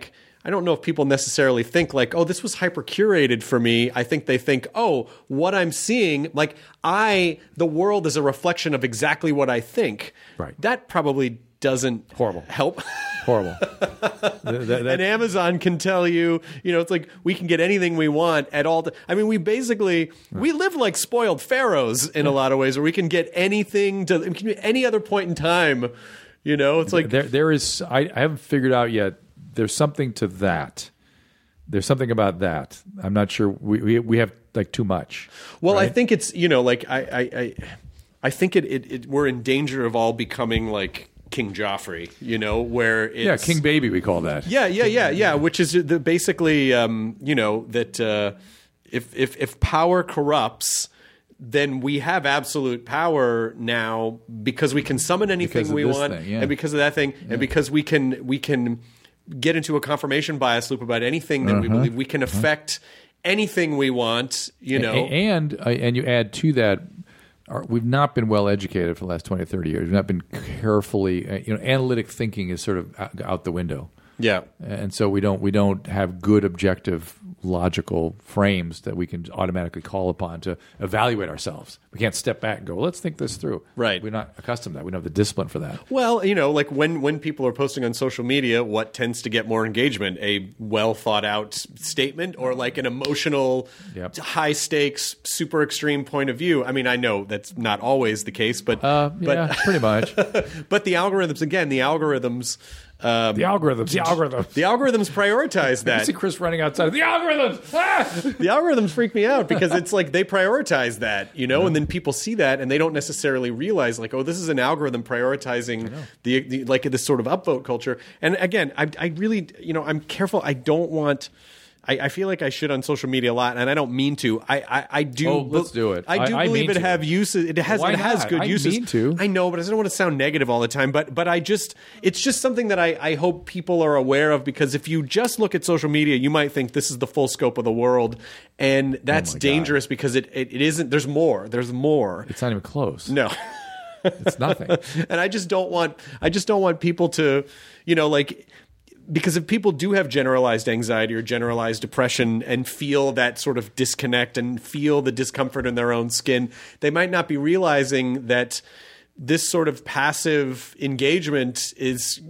I don't know if people necessarily think like, oh, this was hyper curated for me. I think they think, oh, what I'm seeing, like I, the world is a reflection of exactly what I think. Right. That probably doesn't Horrible. help. Horrible. That- that- that- And Amazon can tell you, you know, it's like we can get anything we want at all. T- I mean, we basically, we live like spoiled pharaohs in a lot of ways where we can get anything to we can get any other point in time. You know, it's like there, there is. I, I haven't figured out yet. There's something to that. There's something about that. I'm not sure. We we, we have like too much. Well, I right? think it's, you know, like I I, I, I think it, it, it we're in danger of all becoming like King Joffrey, you know, where it's, yeah, King Baby, we call that. Yeah, yeah, yeah, yeah. Which is the, basically, um, you know, that uh, if if if power corrupts, then we have absolute power now because we can summon anything Because of we this want, thing, yeah. and because of that thing, and because we can we can get into a confirmation bias loop about anything that we Uh-huh. believe. We can affect anything we want, you know. A- and uh, and you add to that, our, we've not been well educated for the last twenty, thirty years. We've not been carefully, uh, you know, analytic thinking is sort of out, out the window. Yeah. And so we don't we don't have good objective logical frames that we can automatically call upon to evaluate ourselves. We can't step back and go, well, let's think this through. Right. We're not accustomed to that. We don't have the discipline for that. Well, you know, like when, when people are posting on social media, what tends to get more engagement? A well thought out statement or like an emotional, Yep. high stakes, super extreme point of view? I mean, I know that's not always the case, but Uh, but yeah, pretty much. but the algorithms, again, the algorithms. Um, The algorithms, the algorithms. the algorithms prioritize You that. see Chris running outside. The algorithms! Ah! The algorithms freak me out because it's like they prioritize that, you know, and then people see that and they don't necessarily realize like, oh, this is an algorithm prioritizing the, the like this sort of upvote culture. And again, I, I really, you know, I'm careful. I don't want. I, I feel like I should on social media a lot, and I don't mean to. I I, I do. Oh, let's do it. I do I- I believe mean it to. have uses. It has. Why it has not? good I uses. mean to. I know, but I don't want to sound negative all the time. But but I just it's just something that I, I hope people are aware of because if you just look at social media, you might think this is the full scope of the world, and that's Oh my God. dangerous because it, it it isn't. There's more. There's more. It's not even close. No. It's nothing. And I just don't want I just don't want people to, you know, like because if people do have generalized anxiety or generalized depression and feel that sort of disconnect and feel the discomfort in their own skin, they might not be realizing that this sort of passive engagement is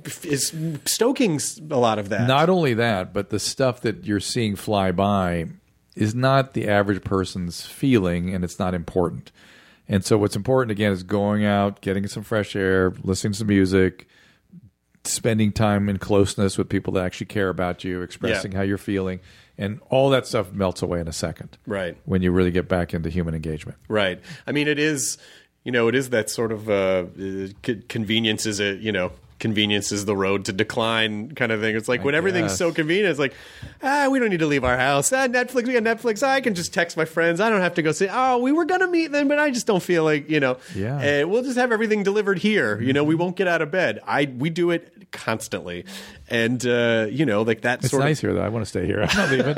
is stoking a lot of that. Not only that, but the stuff that you're seeing fly by is not the average person's feeling, and it's not important. And so what's important, again, is going out, getting some fresh air, listening to some music, spending time in closeness with people that actually care about you, expressing Yeah. how you're feeling, and all that stuff melts away in a second. Right. When you really get back into human engagement. Right. I mean, it is, you know, it is that sort of uh, uh, c- convenience is a, you know, convenience is the road to decline kind of thing. It's like I when everything's guess. so convenient, it's like, ah, we don't need to leave our house. Ah, Netflix, we got Netflix. I can just text my friends. I don't have to go say, oh, we were going to meet them, but I just don't feel like, you know, Yeah. uh, we'll just have everything delivered here. You know, we won't get out of bed. I We do it constantly. And, uh, you know, like that It's sort nice of. here, though. I want to stay here. I'm not leaving.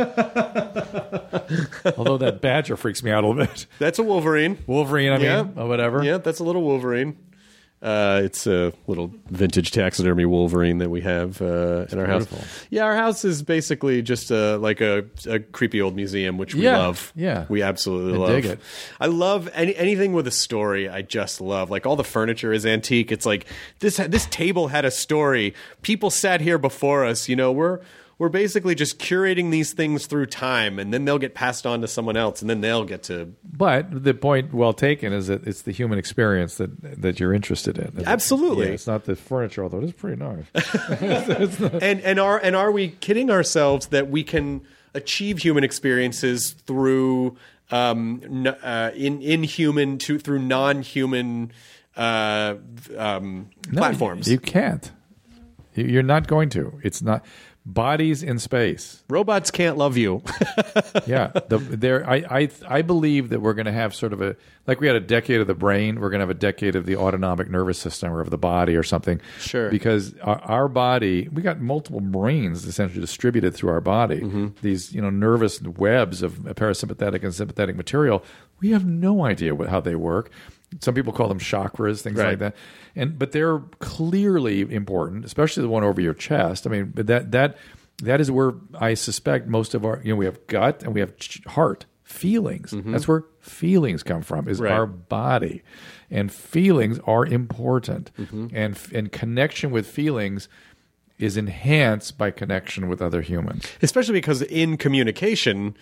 Although that badger freaks me out a little bit. That's a Wolverine. Wolverine, I mean, Yeah. or whatever. Yeah, that's a little Wolverine. Uh, it's a little vintage taxidermy Wolverine that we have uh, in our beautiful. house. Yeah, our house is basically just a, like a, a creepy old museum, which we Yeah, love. yeah. we absolutely I love. dig it. I love any, anything with a story. I just love. Like all the furniture is antique. It's like this. This table had a story. People sat here before us. You know, we're. We're basically just curating these things through time, and then they'll get passed on to someone else, and then they'll get to. But the point well taken is that it's the human experience that that you're interested in. Absolutely. Yeah, it's not the furniture, although it is pretty nice. And and are and are we kidding ourselves that we can achieve human experiences through um, n- uh, in inhuman to through non-human uh, um, No, platforms? You can't. You- You're not going to. It's not. Bodies in space. Robots can't love you. Yeah, the, there. I, I I believe that we're going to have sort of a like we had a decade of the brain. We're going to have a decade of the autonomic nervous system or of the body or something. Sure. Because our, our body, we got multiple brains essentially distributed through our body. Mm-hmm. These you know nervous webs of parasympathetic and sympathetic material. We have no idea what, how they work. Some people call them chakras, things Right. like that. And but they're clearly important, especially the one over your chest. I mean, but that that that is where I suspect most of our, you know, we have gut and we have ch- heart, feelings. Mm-hmm. That's where feelings come from, is right. our body. And feelings are important. Mm-hmm. And and connection with feelings is enhanced by connection with other humans. Especially because in communication,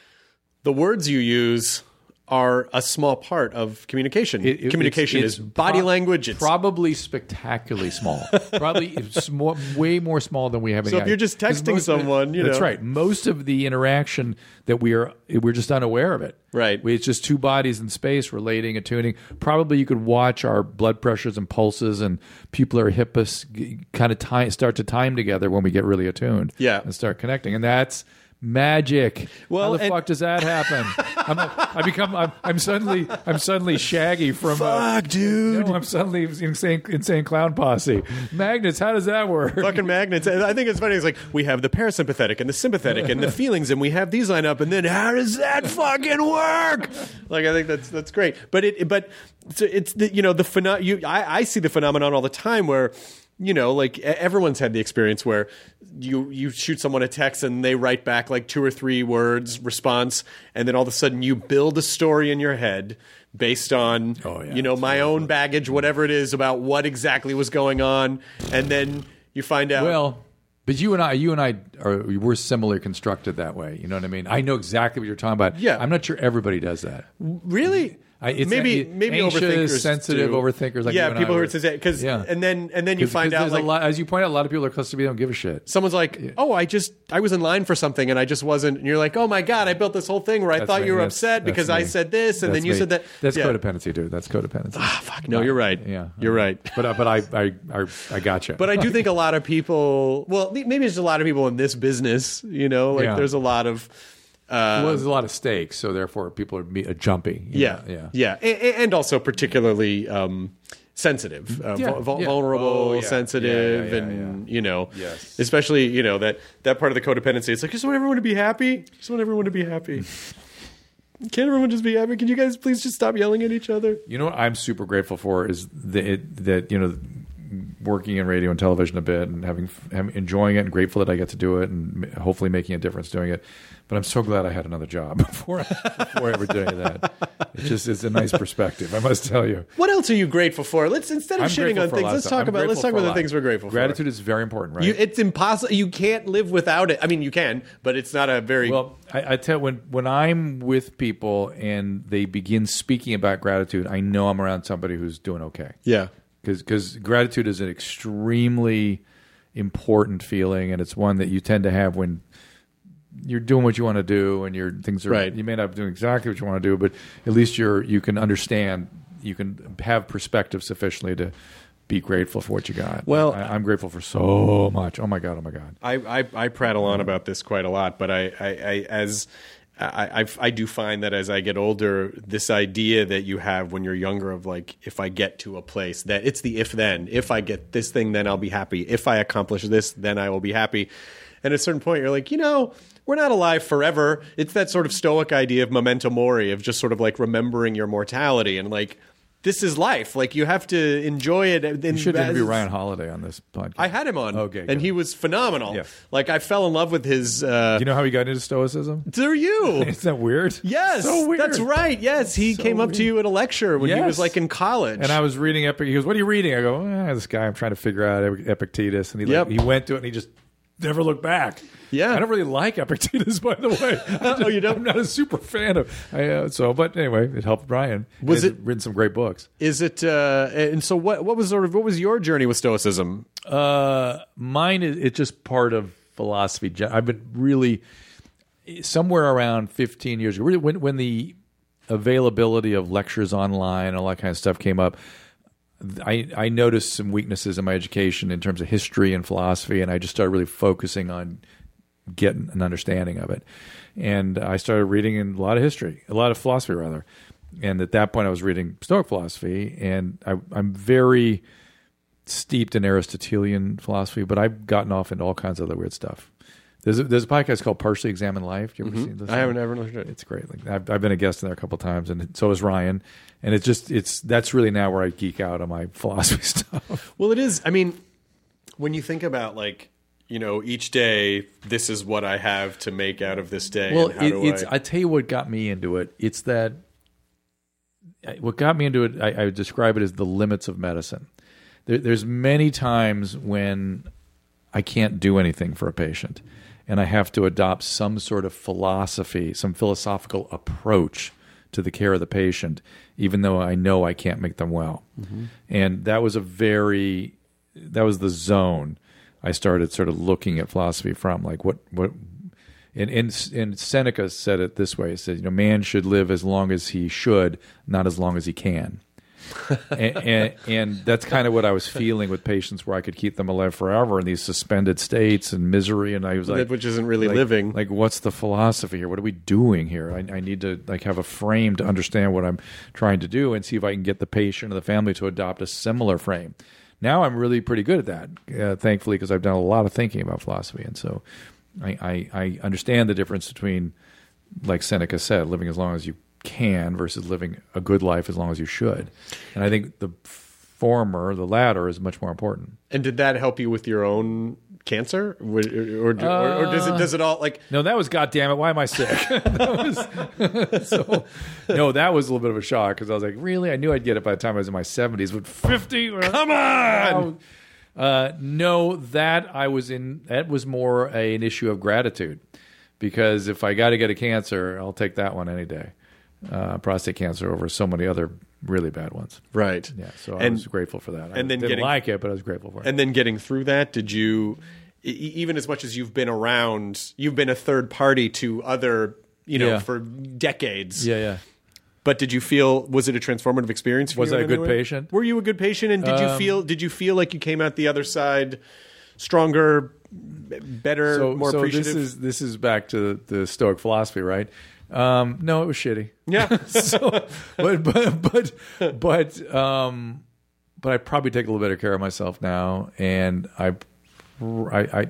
the words you use are a small part of communication. It, it, communication it's, it's is body pro- language. It's probably spectacularly small. Probably it's more, way more small than we have. So if you're just texting most, someone, you that's know. right. Most of the interaction that we are, we're just unaware of it. Right. We, it's just two bodies in space relating and tuning. Probably you could watch our blood pressures and pulses and pupilar hippus kind of time, start to time together when we get really attuned. Yeah. And start connecting. And that's magic. Well, how the and- fuck does that happen? I'm a, I become. I'm, I'm suddenly. I'm suddenly Shaggy from. Fuck, uh, dude. No, I'm suddenly insane. Insane clown posse. Magnets. How does that work? Fucking magnets. I think it's funny. It's like we have the parasympathetic and the sympathetic and the feelings, and we have these line up, and then how does that fucking work? Like I think that's that's great. But it. But it's, it's the you know the pheno- you I, I see the phenomenon all the time where. You know, like everyone's had the experience where you you shoot someone a text and they write back like two or three words response, and then all of a sudden you build a story in your head based on oh, yeah, you know my own baggage, whatever it is about what exactly was going on, and then you find out. Well, but you and I, you and I are we're similarly constructed that way. You know what I mean? I know exactly what you're talking about. Yeah, I'm not sure everybody does that. Really? I, it's maybe a, maybe anxious, overthinkers sensitive do. overthinkers like yeah you and people I who are were. sensitive because yeah. and then and then you Cause, find cause out like a lot, as you point out, a lot of people are close to me don't give a shit. Someone's like, yeah. oh, I just I was in line for something and I just wasn't. And you're like, oh my god, I built this whole thing where I that's thought me. you were that's, upset that's because me. I said this and that's then you me. said that. That's yeah. codependency, dude. That's codependency. Ah, fuck. No, you're right. Yeah, you're right. But uh, but I I I, I got you. But I do think a lot of people. Well, maybe there's a lot of people in this business. You know, like yeah. there's a lot of. Uh, well, there's a lot of stakes, so therefore people are me- uh, jumpy. Yeah, know? yeah, yeah, and, and also particularly um, sensitive, uh, Yeah, vul- yeah. vulnerable, Oh, yeah. sensitive, Yeah, yeah, yeah, and you know, Yes. especially you know that that part of the codependency. It's like, just want everyone to be happy. Just want everyone to be happy. Can't everyone just be happy? Can you guys please just stop yelling at each other? You know what I'm super grateful for is that, it, that you know, working in radio and television a bit and having, having enjoying it and grateful that I get to do it and hopefully making a difference doing it. But I'm so glad I had another job before before I ever did that. It's just it's a nice perspective, I must tell you. What else are you grateful for? Let's instead of I'm shitting on grateful for a things, lot of let's stuff. talk I'm about let's talk grateful about for the a things lot. we're grateful Gratitude for. is very important, right? You, it's impossible. You can't live without it. I mean, you can, but it's not a very well. I, I tell you, when when I'm with people and they begin speaking about gratitude, I know I'm around somebody who's doing okay. yeah. Because gratitude is an extremely important feeling, and it's one that you tend to have when you're doing what you want to do, and your things are. Right. You may not be doing exactly what you want to do, but at least you're you can understand. You can have perspective sufficiently to be grateful for what you got. Well, I, I'm grateful for so much. Oh my god! Oh my god! I, I, I prattle on about this quite a lot, but I, I, I as I, I, I do find that as I get older, this idea that you have when you're younger of like, if I get to a place, that it's the if then. If I get this thing, then I'll be happy. If I accomplish this, then I will be happy. And at a certain point, you're like, you know, we're not alive forever. It's that sort of stoic idea of memento mori, of just sort of like remembering your mortality and like, this is life. Like you have to enjoy it. And, You should interview Ryan Holiday on this podcast. I had him on, Okay, and good. he was phenomenal. Yeah. Like I fell in love with his. Uh, Do you know how he got into Stoicism? through you. Isn't that weird? Yes, So weird. that's right. Yes, he So came up to weird. you at a lecture when he Yes. was like in college. And I was reading Epic. He goes, "What are you reading?" I go, eh, "This guy. I'm trying to figure out Epictetus." And he Yep. like, he went to it and he just never looked back. Yeah. I don't really like Epictetus, by the way. Oh, you don't? I'm not a super fan of. I, uh, so, but anyway, it helped Brian. Was He's it- written some great books? Is it? Uh, and so, what? What was sort of? What was your journey with Stoicism? Uh, mine is it's just part of philosophy. I've been really somewhere around fifteen years ago. Really, when when the availability of lectures online and all that kind of stuff came up, I, I noticed some weaknesses in my education in terms of history and philosophy, and I just started really focusing on getting an understanding of it. And I started reading in a lot of history, a lot of philosophy, rather. And at that point, I was reading Stoic philosophy, and I, I'm very steeped in Aristotelian philosophy, but I've gotten off into all kinds of other weird stuff. There's a, there's a podcast called Partially Examined Life. You ever Mm-hmm. seen this? I haven't ever listened to it. It's great. Like I've, I've been a guest in there a couple of times, and so is Ryan. And it's just it's that's really now where I geek out on my philosophy stuff. Well, it is. I mean, when you think about like you know, each day, this is what I have to make out of this day. Well, and how it, do it's. I... I tell you what got me into it. It's that what got me into it. I, I would describe it as the limits of medicine. There, there's many times when I can't do anything for a patient, and I have to adopt some sort of philosophy, some philosophical approach to the care of the patient, even though I know I can't make them well. Mm-hmm. And that was a very, that was the zone I started sort of looking at philosophy from. Like what, what, and, and, and Seneca said it this way. He said, you know, man should live as long as he should, not as long as he can. and, and, and that's kind of what I was feeling with patients, where I could keep them alive forever in these suspended states and misery. And I was like, which isn't really like, living. Like, what's the philosophy here? What are we doing here? I, I need to like have a frame to understand what I'm trying to do, and see if I can get the patient or the family to adopt a similar frame. Now I'm really pretty good at that, uh, thankfully, because I've done a lot of thinking about philosophy, and so I, I, I understand the difference between, like Seneca said, living as long as you can versus living a good life as long as you should. And I think the former, the latter, is much more important. And did that help you with your own cancer, or, or, or, uh, or does it does it all like? No, that was goddamn it. Why am I sick? that was, so, no, that was a little bit of a shock, because I was like, really? I knew I'd get it by the time I was in my seventies, but fifty? Come on! Uh, no, that I was in. That was more a, an issue of gratitude, because if I got to get a cancer, I'll take that one any day. Uh, prostate cancer over so many other really bad ones. Right. Yeah. So I and, was grateful for that. And I then didn't getting, like it, but I was grateful for it. And then getting through that, did you, e- even as much as you've been around, you've been a third party to other, you know, Yeah. for decades. Yeah, yeah. But did you feel, was it a transformative experience for Was you? I a in any good way? patient? Were you a good patient? And did you Um, feel, did you feel like you came out the other side stronger, b- better, So, more so appreciative? this is this is back to the Stoic philosophy, right? Um, no, it was shitty. Yeah. so, but but but but um, but I probably take a little better care of myself now, and I I, I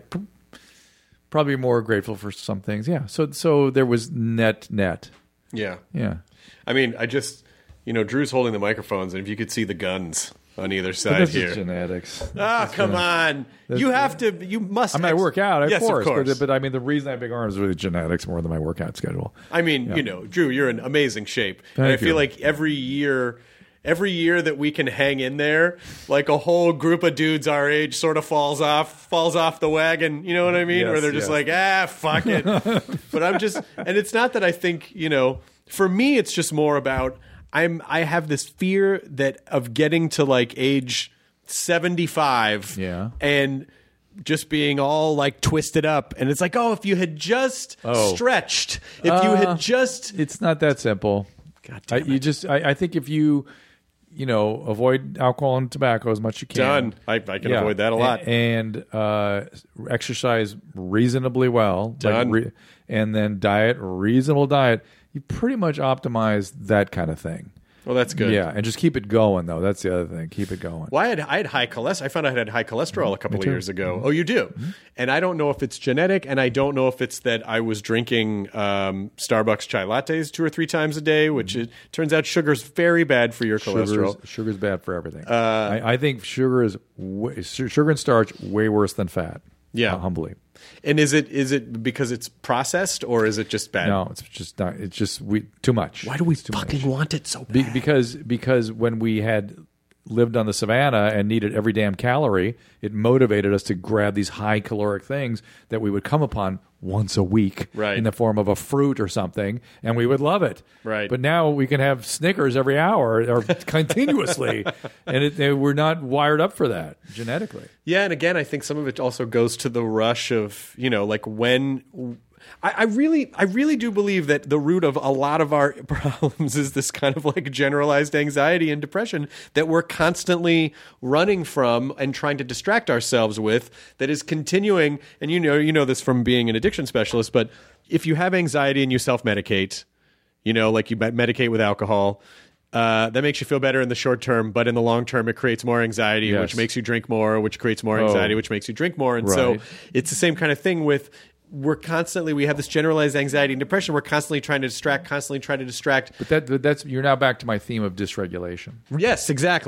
probably more grateful for some things. Yeah. So so there was net net. Yeah. Yeah. I mean, I just, you know, Drew's holding the microphones, and if you could see the guns on either But side that's here. just genetics. Ah, come on. You have to, you must. I mean, I work out, of yes, course, of course. But, but I mean, the reason I have big arms is really genetics more than my workout schedule. I mean, Yeah. you know, Drew, you're in amazing shape. and Thank I feel you. like every year, every year that we can hang in there, like a whole group of dudes our age sort of falls off, falls off the wagon. You know what I mean? Yes, Where they're just yes. like, ah, fuck it. But I'm just, and it's not that I think, you know, for me, it's just more about I'm, I have this fear that of getting to like age seventy-five Yeah. and just being all like twisted up, and it's like, oh, if you had just Oh. stretched, if you Uh, had just It's not that simple. God I, damn you it. just, I, I think if you, you know, avoid alcohol and tobacco as much as you can. Done. I, I can Yeah. avoid that a lot. And uh, exercise reasonably well. like Done. re- and then diet, reasonable diet. You pretty much optimize that kind of thing. Well, that's good. Yeah, and just keep it going, though. That's the other thing. Keep it going. Well, I had I had high cholesterol. I found out I had high cholesterol a couple of too. years ago. Oh, you do? And I don't know if it's genetic, and I don't know if it's that I was drinking um, Starbucks chai lattes two or three times a day, which it turns out sugar's very bad for your cholesterol. Sugar's, sugar's bad for everything. Uh, I, I think sugar is way, sugar and starch way worse than fat. Yeah. uh, humbly. And is it is it because it's processed, or is it just bad? No, it's just not. It's just we too much. Why do we It's too fucking much. want it so bad? Be, because because when we had lived on the savannah and needed every damn calorie, it motivated us to grab these high caloric things that we would come upon once a week Right. in the form of a fruit or something, and we would love it. Right. But now we can have Snickers every hour or continuously, and it, and we're not wired up for that genetically. Yeah, and again, I think some of it also goes to the rush of, you know, like when I, I really I really do believe that the root of a lot of our problems is this kind of like generalized anxiety and depression that we're constantly running from and trying to distract ourselves with, that is continuing. And you know, you know this from being an addiction specialist, but if you have anxiety and you self-medicate, you know, like you med- medicate with alcohol, Uh, that makes you feel better in the short term, but in the long term, it creates more anxiety, Yes. which makes you drink more, which creates more Oh. anxiety, which makes you drink more. And so Right. it's the same kind of thing with, we're constantly, we have this generalized anxiety and depression. We're constantly trying to distract, constantly trying to distract. But that but that's you're now back to my theme of dysregulation. Yes, exactly. Yeah.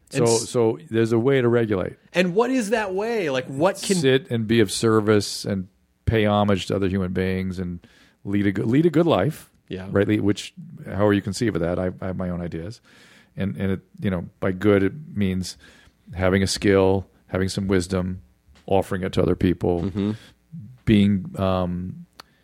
So, so there's a way to regulate. And what is that way? Like, what can sit and be of service and pay homage to other human beings and lead a good, lead a good life. Yeah. Right. Which, however you conceive of that, I, I have my own ideas. And and it, you know, by good it means having a skill, having some wisdom, offering it to other people, mm-hmm. being um,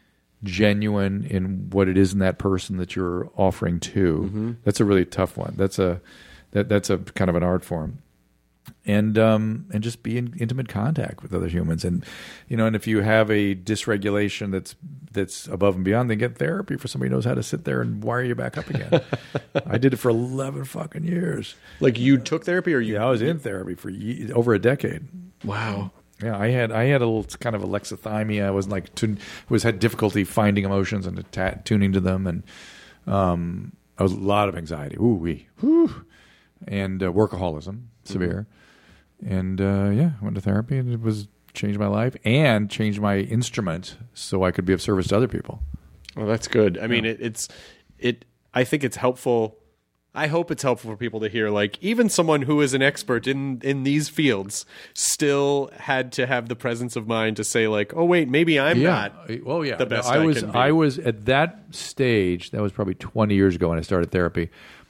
genuine in what it is in that person that you're offering to. Mm-hmm. That's a really tough one. That's a that that's a kind of an art form. And um, and just be in intimate contact with other humans, and you know, and if you have a dysregulation that's that's above and beyond, then get therapy for somebody who knows how to sit there and wire you back up again. I did it for eleven fucking years. Like you took therapy, or you? Yeah, I was in therapy for ye- over a decade. Wow. Yeah, I had I had a little kind of alexithymia. I wasn't like tun- was had difficulty finding emotions and atta- tuning to them, and um, I was a lot of anxiety. Ooh wee, whew, and uh, workaholism, severe. Mm-hmm. And uh, yeah, I went to therapy, and it was changed my life and changed my instrument so I could be of service to other people. Well, that's good. I mean, it, it's it. I think it's helpful. I hope it's helpful for people to hear. Like, even someone who is an expert in in these fields still had to have the presence of mind to say, like, "Oh, wait, maybe I'm yeah. not." Well, yeah, the best. No, I, I was. can be. I was at that stage. That was probably twenty years ago when I started therapy.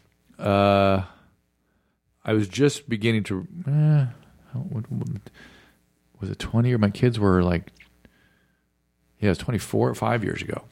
Uh, I was just beginning to. Eh, what, what, was it twenty or my kids were like? Yeah, it was twenty-four or five years ago.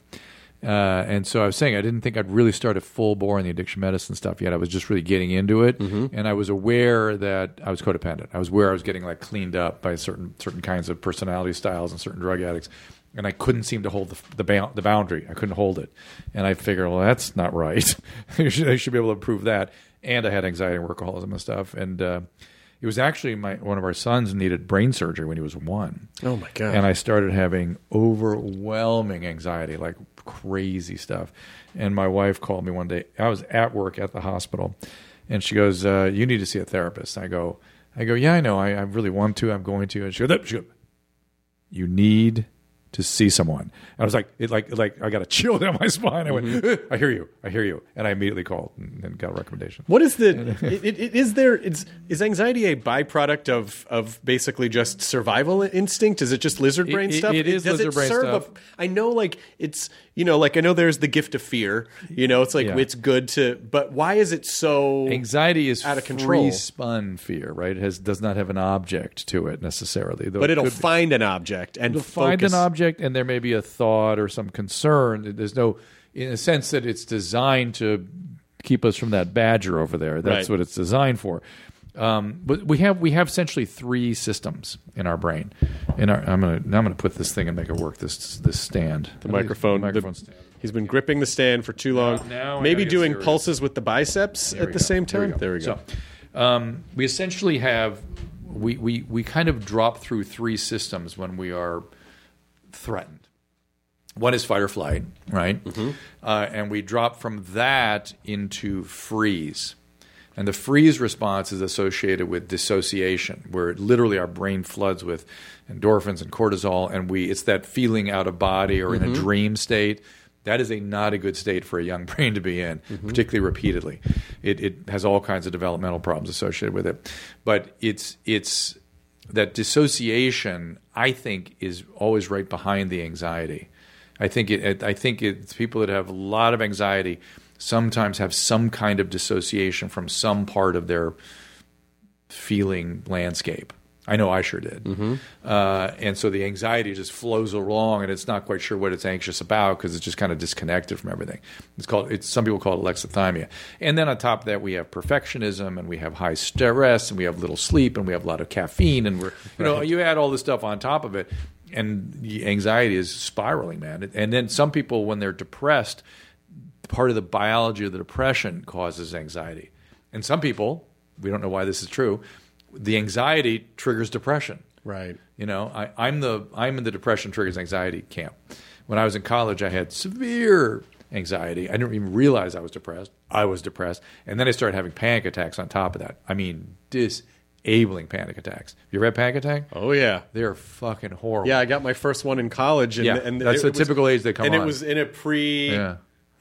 Uh, and so I was saying I didn't think I'd really start at full bore in the addiction medicine stuff yet. I was just really getting into it, mm-hmm. and I was aware that I was codependent. I was aware I was getting like cleaned up by certain certain kinds of personality styles and certain drug addicts, and I couldn't seem to hold the the, ba- the boundary. I couldn't hold it, and I figured, well, that's not right. I, should, I should be able to improve that. And I had anxiety and workaholism and stuff, and uh, it was actually my one of our sons needed brain surgery when he was one. Oh my god! And I started having overwhelming anxiety, like crazy stuff. And my wife called me one day. I was at work at the hospital, and she goes, uh, "You need to see a therapist." I go, "I go, yeah, I know. I, I really want to. I'm going to." And she goes, she goes, "You need to see someone." And I was like, it like like I got a chill down my spine. I went, mm-hmm. I hear you, I hear you, and I immediately called and, and got a recommendation. What is the? it, it, it, is there? Is, is anxiety a byproduct of of basically just survival instinct? Is it just lizard brain it, stuff? It, it is Does lizard it brain serve stuff. A, I know, like it's you know, like I know there's the gift of fear. You know, it's like yeah. it's good to, but why is it so? Anxiety is out of control. Free spun fear, right? It has does not have an object to it necessarily, though but it it'll could, find an object and it'll focus. find an object, and there may be a thought or some concern. There's no, in a sense that it's designed to keep us from that badger over there. That's right. what it's designed for. Um, but we have we have essentially three systems in our brain. In our, I'm gonna now I'm gonna put this thing and make it work. This this stand, the microphone, the microphone the, stand. He's been gripping the stand for too long. Now, now Maybe doing serious. pulses with the biceps There at we the go. same time. There There we we go. go. So, um, we essentially have we, we we kind of drop through three systems when we are threatened. One is fight or flight, right? Mm-hmm. Uh, and we drop from that into freeze. And the freeze response is associated with dissociation, where literally our brain floods with endorphins and cortisol, and we it's that feeling out of body or mm-hmm. in a dream state. That is a not a good state for a young brain to be in, mm-hmm. particularly repeatedly. It, it has all kinds of developmental problems associated with it. But it's it's that dissociation, I think, is always right behind the anxiety. I think it. I think it's people that have a lot of anxiety sometimes have some kind of dissociation from some part of their feeling landscape. I know I sure did. Mm-hmm. Uh, and so the anxiety just flows along, and it's not quite sure what it's anxious about because it's just kind of disconnected from everything. It's called. It's some people call it alexithymia. And then on top of that, we have perfectionism, and we have high stress, and we have little sleep, and we have a lot of caffeine, and we're you know you add all this stuff on top of it. And the anxiety is spiraling, man. And then some people, when they're depressed, part of the biology of the depression causes anxiety. And some people, we don't know why this is true, the anxiety triggers depression. Right. You know, I, I'm the I'm in the depression triggers anxiety camp. When I was in college, I had severe anxiety. I didn't even realize I was depressed. I was depressed. And then I started having panic attacks on top of that. I mean, dis. Abling panic attacks. You ever had panic attack? Oh yeah, they're fucking horrible. Yeah, I got my first one in college, and, yeah, and that's it, the it was, typical age they come and on. And it was in a pre. Yeah.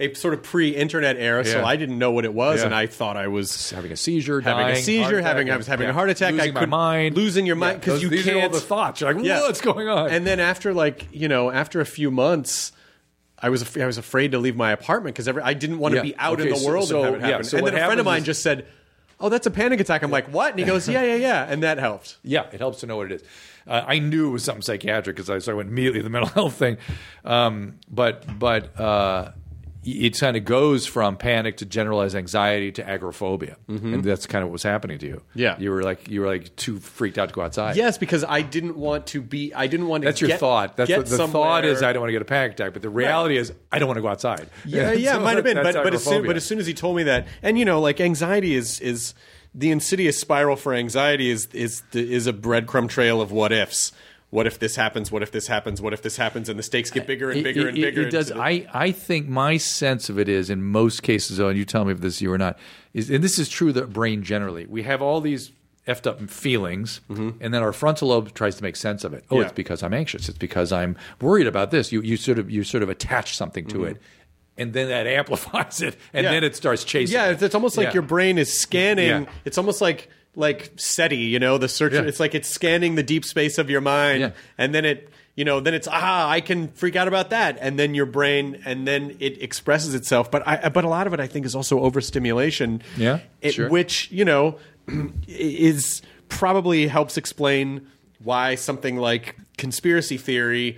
a sort of pre-internet era, so Yeah. I didn't know what it was, Yeah. and I thought I was having a seizure, having dying, a seizure, heart attack, having I was having yeah. a heart attack, losing I my could mind, losing your mind because Yeah, you those- can't. These are all the thoughts. You're like, Yeah. what's going on? And then after like you know after a few months. I was af- I was afraid to leave my apartment because I didn't want to Yeah. be out Okay, in the so- world so, and have it yeah, happen. so and what then a friend of happens mine is- just said, "Oh, that's a panic attack." I'm like, "What?" And he goes, "Yeah, yeah, yeah," and that helped. Yeah, it helps to know what it is. Uh, I knew it was something psychiatric because I, so I went immediately to the mental health thing. Um, but but uh, it kind of goes from panic to generalized anxiety to agoraphobia, and that's kind of what was happening to you. Yeah. you were like you were like too freaked out to go outside. Yes, because I didn't want to be. I didn't want to. That's your get, thought. That's get what the somewhere. thought is. I don't want to get a panic attack, but the reality is I don't want to go outside. Yeah, yeah, So it might have been, but that's but as soon agoraphobia. but as soon as he told me that, and you know, like anxiety is is the insidious spiral for anxiety is is the, is a breadcrumb trail of what ifs. What if this happens? What if this happens? What if this happens? And the stakes get bigger and bigger it, and it- bigger. It does. into the- I, I think my sense of it is, in most cases, though, and you tell me if this is you or not, is, and this is true of the brain generally, we have all these effed up feelings, and then our frontal lobe tries to make sense of it. Oh, Yeah. it's because I'm anxious. It's because I'm worried about this. You you sort of you sort of attach something to it, and then that amplifies it, and Yeah. then it starts chasing. Yeah, it. it's, it's almost like Yeah. your brain is scanning. Yeah. It's almost like like SETI, you know, the search. Yeah. It's like it's scanning the deep space of your mind, Yeah. and then it, you know, then it's ah, I can freak out about that, and then your brain, and then it expresses itself. But I, but a lot of it, I think, is also overstimulation. Yeah, it, sure. which you know is probably helps explain why something like conspiracy theory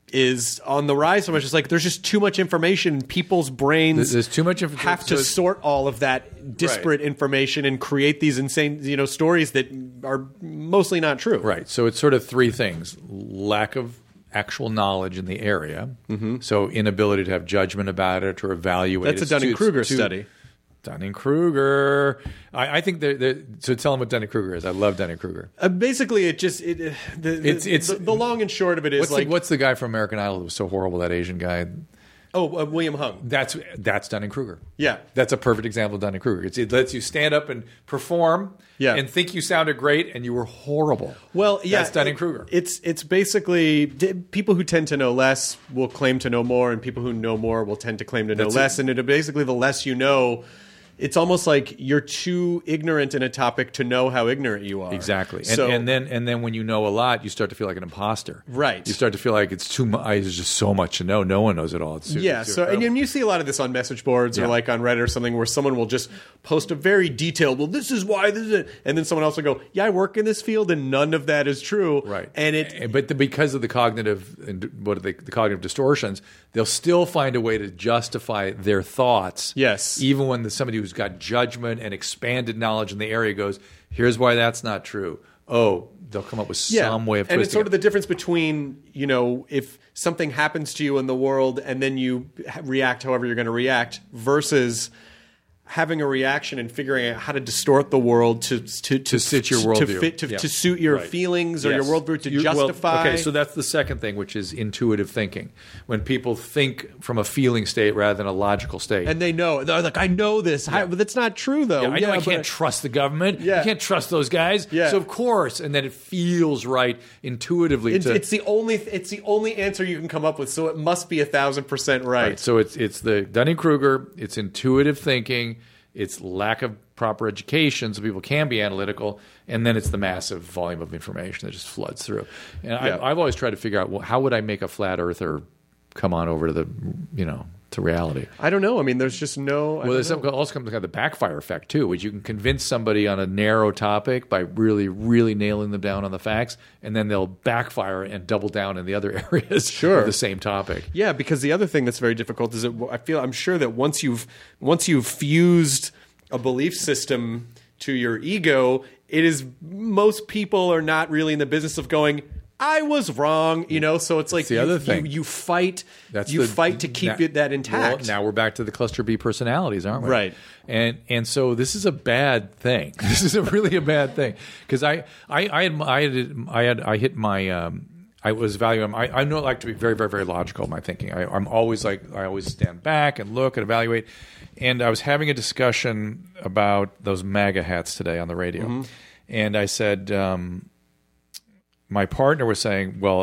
is on the rise so much. It's like there's just too much information. People's brains There's too much inf- have so to it's- sort all of that disparate information and create these insane, you know, stories that are mostly not true. Right. So it's sort of three things: lack of actual knowledge in the area, mm-hmm. so inability to have judgment about it or evaluate. That's a it. Dunning-Kruger It's too- study. Dunning-Kruger. I, I think they're, they're, so. Tell them what Dunning-Kruger is. I love Dunning-Kruger. Uh, basically, it just it, uh, the, the, It's- it's- the, the long and short of it is What's, like the, what's the guy from American Idol that was so horrible? That Asian guy. oh uh, William Hung. That's that's Dunning-Kruger. Yeah. That's a perfect example of Dunning-Kruger. It's, it lets you stand up and perform, Yeah. and think you sounded great, and you were horrible. Well, yeah, that's Dunning-Kruger. It, it's it's basically d- people who tend to know less will claim to know more, and people who know more will tend to claim to know That's less. it. And it, basically, the less you know, it's almost like you're too ignorant in a topic to know how ignorant you are. Exactly, and, So, and then and then when you know a lot, you start to feel like an imposter. Right. You start to feel like it's too much. There's just so much to know. No one knows it all. It's too, yeah, it's too so and, incredible. and you see a lot of this on message boards Yeah. or like on Reddit or something where someone will just post a very detailed, well, this is why this is it, and then someone else will go, yeah, I work in this field and none of that is true. Right, and it, but the, because of the cognitive and what are they, the cognitive distortions, they'll still find a way to justify their thoughts. Yes. even when the, somebody who's got judgment and expanded knowledge in the area goes, here's why that's not true. Oh, they'll come up with some way of and twisting it's sort of it. the difference between, you know, if something happens to you in the world and then you ha- react however you're going to react versus having a reaction and figuring out how to distort the world to to to, fit your to worldview. fit to, Yeah. to suit your Right. feelings or Yes. your worldview to You- well, justify. okay, so that's the second thing, which is intuitive thinking. When people think from a feeling state rather than a logical state. and they know they're like, I know this, I, but that's not true though. Yeah, I know I but- can't trust the government. Yeah. I can't trust those guys. Yeah. So of course, and then it feels right intuitively. It's, to, it's the only it's the only answer you can come up with, so it must be a thousand percent right. Right. So it's it's the Dunning-Kruger, it's intuitive thinking, it's lack of proper education so people can be analytical, and then it's the massive volume of information that just floods through. And Yeah. I, I've always tried to figure out, well, how would I make a flat earther come on over to the, you know, to reality? I don't know. I mean, there's just no. I Well, there's don't know. some, also comes kind of the backfire effect too, which you can convince somebody on a narrow topic by really, really nailing them down on the facts, and then they'll backfire and double down in the other areas Sure. of the same topic. Yeah, because the other thing that's very difficult is that I feel I'm sure that once you've once you've fused a belief system to your ego, it is most people are not really in the business of going, I was wrong, you know. So it's like the you, other thing. you you fight That's you the- fight to keep now- it that intact. Well, now we're back to the cluster B personalities, aren't we? Right. And and so this is a bad thing. This is a really a bad thing because I I I had I had I had I hit my. Um, I was valuing. I, I know I like to be very, very, very logical in my thinking. I, I'm always like I always stand back and look and evaluate. And I was having a discussion about those MAGA hats today on the radio, Mm-hmm. and I said um, my partner was saying, "Well,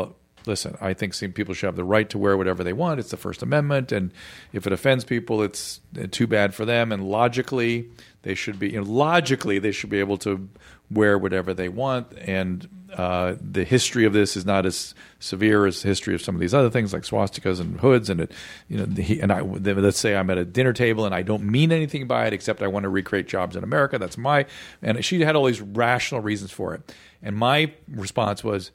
listen, I think some people should have the right to wear whatever they want. It's the First Amendment, and if it offends people, it's too bad for them. And logically, they should be, you know, logically they should be able to wear whatever they want. And uh, the history of this is not as severe as the history of some of these other things like swastikas and hoods. And it, you know, the, and I let's say I'm at a dinner table and I don't mean anything by it except I want to recreate jobs in America. That's my. And she had all these rational reasons for it. And my response was,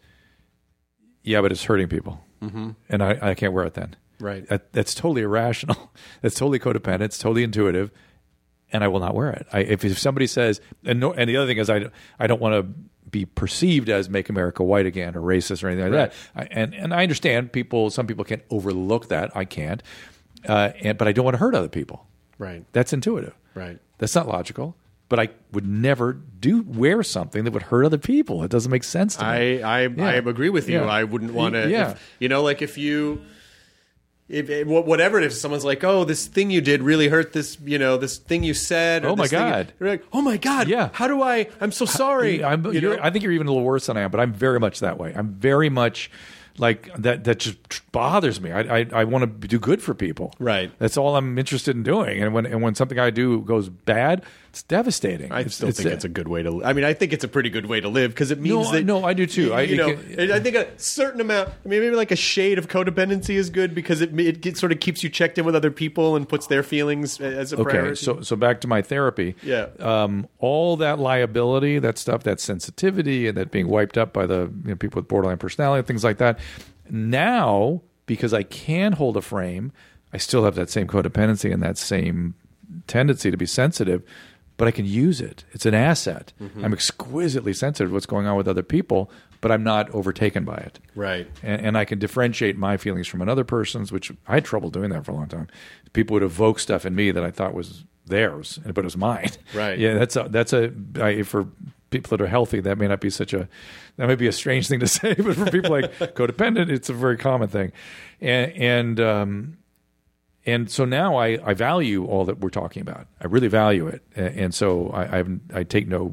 yeah, but it's hurting people, mm-hmm. and I, I can't wear it then. Right. That, that's totally irrational. That's totally codependent. It's totally intuitive, and I will not wear it. I, if, if somebody says, and, no, and the other thing is, I, I don't want to be perceived as "Make America White Again" or racist or anything like right. that. I, and and I understand people. Some people can overlook that. I can't. Uh, and but I don't want to hurt other people. Right. That's intuitive. Right. That's not logical. But I would never do wear something that would hurt other people. It doesn't make sense to me. I I, Yeah. I agree with you. Yeah. I wouldn't want to. Yeah. If, you know, like if you, if, if whatever. If someone's like, "Oh, this thing you did really hurt this," you know, this thing you said. Or Oh, my this thing you-" God. You're like, "Oh my God." Yeah. How do I? I'm so sorry. I'm, you you're- know? I think you're even a little worse than I am, but I'm very much that way. I'm very much like that. That just bothers me. I I, I want to do good for people. Right. That's all I'm interested in doing. And when and when something I do goes bad, it's devastating. I It's- still it's think it's a good way to. I mean, I think it's a pretty good way to live because it means No, that. no, I do too. You, I- you know, it can- I think a certain amount. I mean, maybe like a shade of codependency is good because it it gets, sort of keeps you checked in with other people and puts their feelings as a Okay, priority. so so back to my therapy. Yeah. Um, all that liability, that stuff, that sensitivity, and that being wiped up by the you know, people with borderline personality, things like that. Now, because I can hold a frame, I still have that same codependency and that same tendency to be sensitive, but I can use it. It's an asset. Mm-hmm. I'm exquisitely sensitive to what's going on with other people, but I'm not overtaken by it. Right. And, and I can differentiate my feelings from another person's, which I had trouble doing that for a long time. People would evoke stuff in me that I thought was theirs, but it was mine. Right. Yeah, that's a, that's a I, for people that are healthy, that may not be such a that may be a strange thing to say, but for people like codependent, it's a very common thing. And and um, and so now I, I value all that we're talking about. I really value it, and, and so I I've, I take no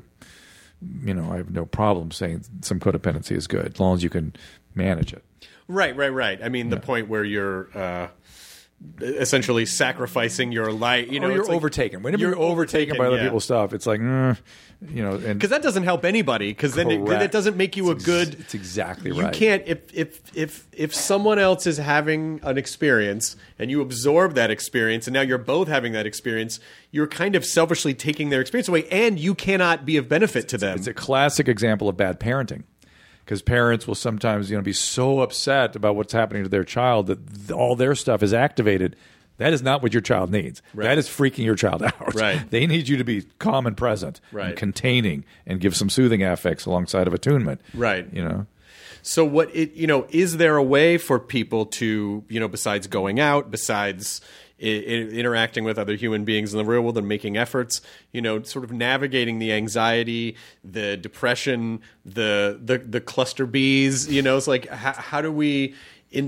you know I have no problem saying some codependency is good as long as you can manage it. Right, right, right. I mean, the point where you're uh, essentially sacrificing your life. You know, or you're it's like- overtaken. Whenever you're, you're overtaken, by other yeah. people's stuff, it's like, mm, you know, and because that doesn't help anybody. Because then it, Correct. that doesn't make you It's a good. ex- it's exactly you right. can't if if if if someone else is having an experience and you absorb that experience, and now you're both having that experience, you're kind of selfishly taking their experience away, and you cannot be of benefit to them. It's a classic example of bad parenting, because parents will sometimes you know be so upset about what's happening to their child that th- all their stuff is activated. That is not what your child needs. Right. That is freaking your child out. Right. They need you to be calm and present, Right. and containing, and give some soothing affects alongside of attunement. Right. You know. So what it you know is there a way for people to you know besides going out, besides I- I- interacting with other human beings in the real world and making efforts, you know, sort of navigating the anxiety, the depression, the the the cluster bees, you know, it's like how, how do we in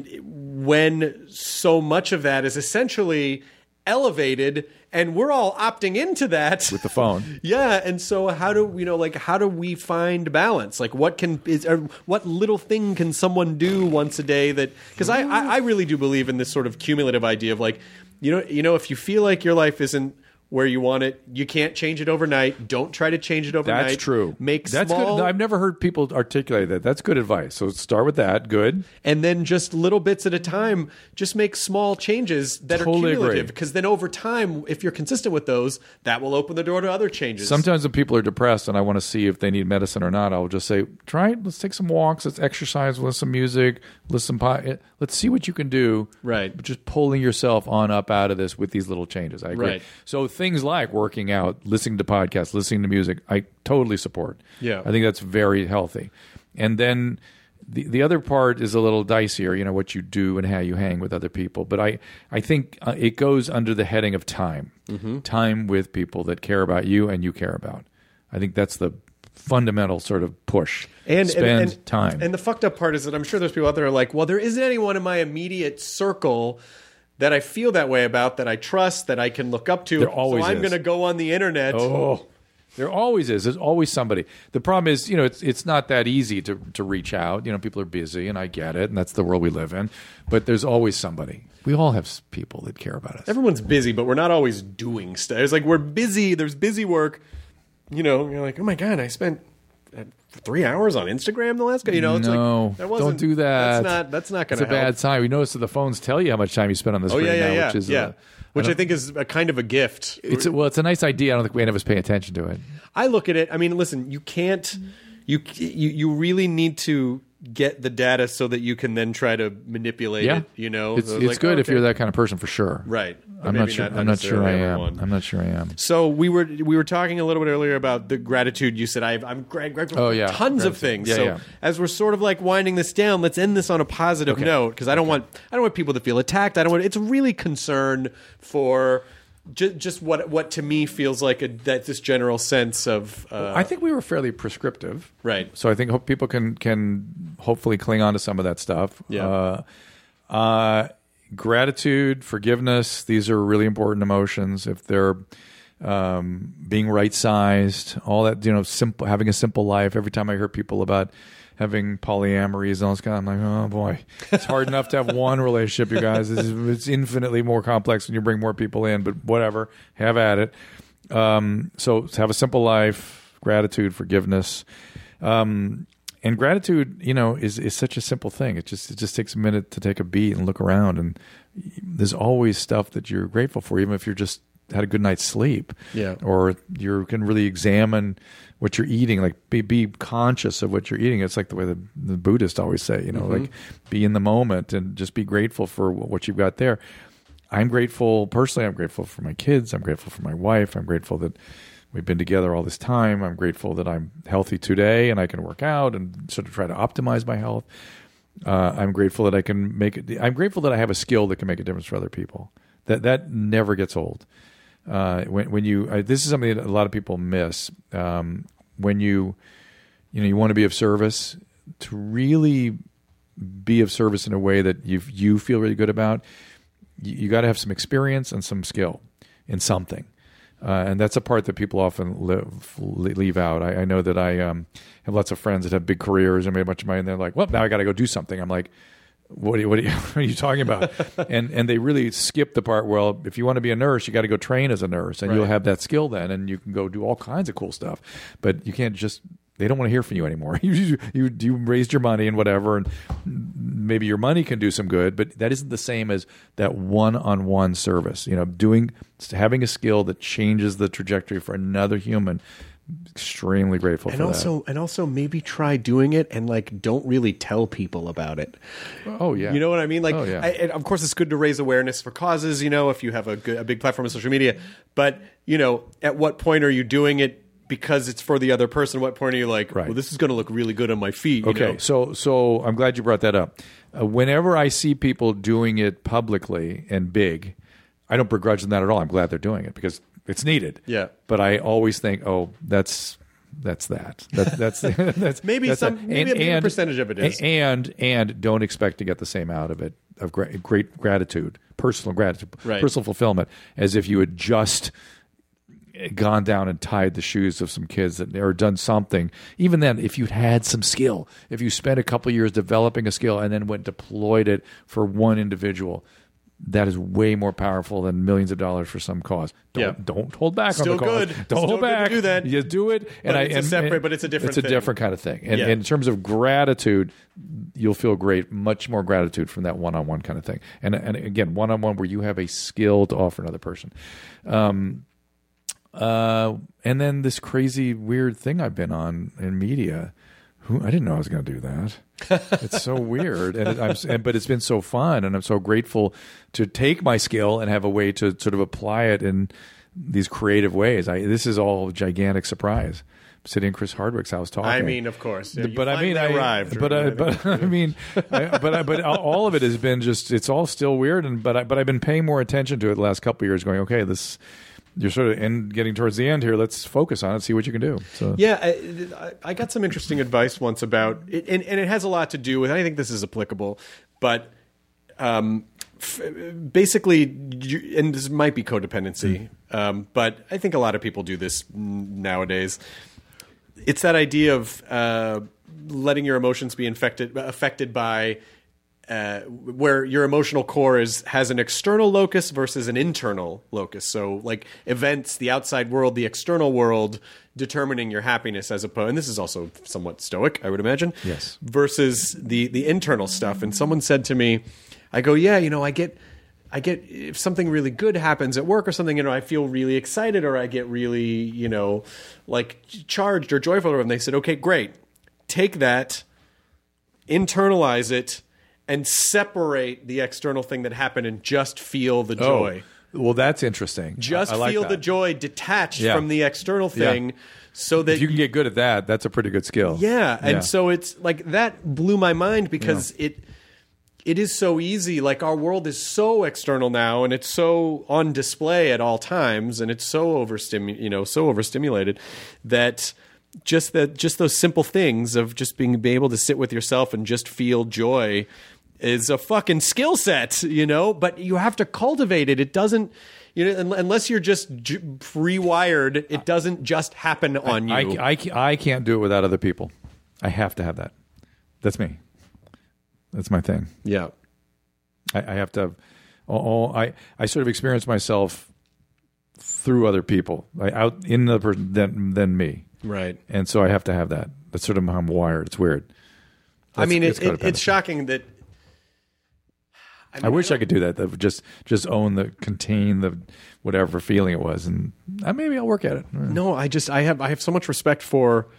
when so much of that is essentially elevated and we're all opting into that With the phone. yeah, and so how do you know like how do we find balance? Like what can is or what little thing can someone do once a day that because I, I I really do believe in this sort of cumulative idea of like you know you know if you feel like your life isn't where you want it, you can't change it overnight. Don't try to change it overnight. That's true. Make That's small good. I've never heard people articulate that. That's good advice. So start with that. Good. and then just little bits at a time, just make small changes that Totally are agree. cumulative. Because then over time, if you're consistent with those, that will open the door to other changes. Sometimes when people are depressed and I want to see if they need medicine or not, I'll just say, try it. Let's take some walks. Let's exercise. Listen to music. Listen. Po- let's see what you can do. Right. But just pulling yourself on up out of this with these little changes. I agree. Right. So things like working out, listening to podcasts, listening to music, I totally support. Yeah. I think that's very healthy. And then the the other part is a little dicier, you know, what you do and how you hang with other people. But I, I think uh, it goes under the heading of time. Mm-hmm. Time with people that care about you and you care about. I think that's the fundamental sort of push. And Spend and, and, time. And the fucked up part is that I'm sure there's people out there who are like, well, there isn't anyone in my immediate circle that I feel that way about, that I trust, that I can look up to. There always so I'm is. going to go on the internet oh, There always is. There's always somebody. The problem is, you know, it's it's not that easy to to reach out. You know, people are busy, and I get it, and that's the world we live in. But there's always somebody. We all have s- people that care about us. Everyone's busy, but we're not always doing stuff. It's like we're busy. There's busy work. You know, you're like, oh my God, I spent uh, three hours on Instagram the last guy. You know, it's no, like, that wasn't, don't do that. That's not. That's not going It's to a help. bad sign. We notice that the phones tell you how much time you spend on this Oh yeah, right yeah, now, yeah, which is yeah. uh, which I I, don't- think is a kind of a gift. It's a, well, it's a nice idea. I don't think we any of us pay attention to it. I look at it. I mean, listen, you can't. You you you really need to get the data so that you can then try to manipulate Yeah, it. You know, it's So it's like, good oh, if okay. you're that kind of person for sure. Right. But I'm maybe not sure. not I'm not sure I necessarily am. everyone. I'm not sure I am. So we were we were talking a little bit earlier about the gratitude. You said I've, I'm gra- grateful Oh, for yeah. tons of Gratitude. things. Yeah, so yeah. as we're sort of like winding this down, let's end this on a positive Okay. note because I don't want I don't want people to feel attacked. I don't want. It's really concern for just, just what what to me feels like a, that this general sense of. Uh, I think we were fairly prescriptive, Right. So I think hope people can can hopefully cling on to some of that stuff. Yeah. Uh, uh, gratitude, forgiveness; these are really important emotions. If they're um, being right sized, all that, you know, simple, having a simple life. Every time I hear people about having polyamories and all this kind of, I'm like, oh boy, it's hard enough to have one relationship, you guys. It's, it's infinitely more complex when you bring more people in, but whatever, have at it. Um, so have a simple life, gratitude, forgiveness. Um, and gratitude, you know, is, is such a simple thing. It just, it just takes a minute to take a beat and look around, and there's always stuff that you're grateful for, even if you're just had a good night's sleep. Yeah. Or you can really examine what you're eating, like be, be conscious of what you're eating. It's like the way the, the Buddhists always say, you know, Mm-hmm. like be in the moment and just be grateful for what you've got there. I'm grateful, personally, I'm grateful for my kids. I'm grateful for my wife. I'm grateful that we've been together all this time. I'm grateful that I'm healthy today and I can work out and sort of try to optimize my health. Uh, I'm grateful that I can make it. I'm grateful that I have a skill that can make a difference for other people. That that never gets old. Uh, when when you uh, this is something that a lot of people miss. Um, when you you know you want to be of service, to really be of service in a way that you you feel really good about, you, you got to have some experience and some skill in something. Uh, and that's a part that people often live, leave out. I, I know that I um, have lots of friends that have big careers and made a bunch of money, and they're like, well, now I got to go do something. I'm like, what are you, what are you, what are you talking about? and and they really skip the part, well, if you want to be a nurse, you got to go train as a nurse, and Right. you'll have that skill then, and you can go do all kinds of cool stuff. But you can't just, they don't want to hear from you anymore. you, you you raised your money and whatever, and maybe your money can do some good, but that isn't the same as that one-on-one service. You know, doing having a skill that changes the trajectory for another human. Extremely grateful and for also and also maybe try doing it and like don't really tell people about it. that. Oh yeah, You know what I mean? Like, Oh, yeah. I, and of course, it's good to raise awareness for causes. You know, if you have a good, a big platform on social media, but you know, at what point are you doing it because it's for the other person? What point are you like, Right. well, this is going to look really good on my feed? You Okay, know? so so I'm glad you brought that up. Uh, whenever I see people doing it publicly and big, I don't begrudge them that at all. I'm glad they're doing it because it's needed. Yeah. But I always think, oh, that's that's that. that that's that's Maybe that's some- that. maybe a bigger percentage of it is. And and don't expect to get the same out of it of great, great gratitude, personal gratitude, Right. personal fulfillment, as if you had just gone down and tied the shoes of some kids that or done something. Even then, if you'd had some skill, if you spent a couple of years developing a skill and then went deployed it for one individual, that is way more powerful than millions of dollars for some cause. Don't, Yeah. don't hold back Still on the cause. good. Don't Still hold good to back. do that. You do it. But and I, it's a and, separate- and but it's a different It's a thing. different kind of thing. And, Yeah. and in terms of gratitude, you'll feel great, much more gratitude from that one-on-one kind of thing. And and again, one-on-one where you have a skill to offer another person. Um, uh, and then this crazy weird thing I've been on in media. Who I didn't know I was going to do that. It's so weird, and it, I'm, and, but it's been so fun, and I'm so grateful to take my skill and have a way to sort of apply it in these creative ways. I, this is all a gigantic surprise. I'm sitting in Chris Hardwick's house talking. I mean, of course. Yeah, you but I finally mean, I arrived. But I, but I mean, I, but I, but all of it has been just. It's all still weird, and but I, but I've been paying more attention to it the last couple of years. Going, okay, this. You're sort of in getting towards the end here. Let's focus on it, see what you can do. So. Yeah, I, I got some interesting advice once about it, and, and it has a lot to do with. I think this is applicable, but um, f- basically, you, and this might be codependency, um, but I think a lot of people do this nowadays. It's that idea of uh, letting your emotions be infected, affected by uh, where your emotional core is has an external locus versus an internal locus. So, like events, the outside world, the external world, determining your happiness as opposed, and this is also somewhat stoic, I would imagine. Yes. Versus the the internal stuff. And someone said to me, I go, yeah, you know, I get. I get if something really good happens at work or something, you know, I feel really excited or I get really, you know, like charged or joyful. And they said, okay, great. Take that, internalize it, and separate the external thing that happened and just feel the joy. Oh, well, that's interesting. Just I, I like feel that. the joy detached Yeah. from the external thing. Yeah. So that If you can get good at that, that's a pretty good skill. yeah. And Yeah. so it's like that blew my mind because yeah. it it is so easy. Like our world is so external now and it's so on display at all times and it's so overstimu- you know, so overstimulated that just that just those simple things of just being be able to sit with yourself and just feel joy is a fucking skill set, you know, but you have to cultivate it. It doesn't, you know, unless you're just j- rewired, it doesn't just happen on I, you. I, I, I can't do it without other people. I have to have that. That's me. That's my thing. Yeah. I, I have to have, oh, I, I sort of experience myself through other people, like out in the person than, than me. Right. And so I have to have that. That's sort of how I'm wired. It's weird. That's, I mean, it, it's it, it's shocking that. I, mean, I wish I, I could do that. That would just just own the contain the whatever feeling it was, and uh, maybe I'll work at it. No, I just I have I have so much respect for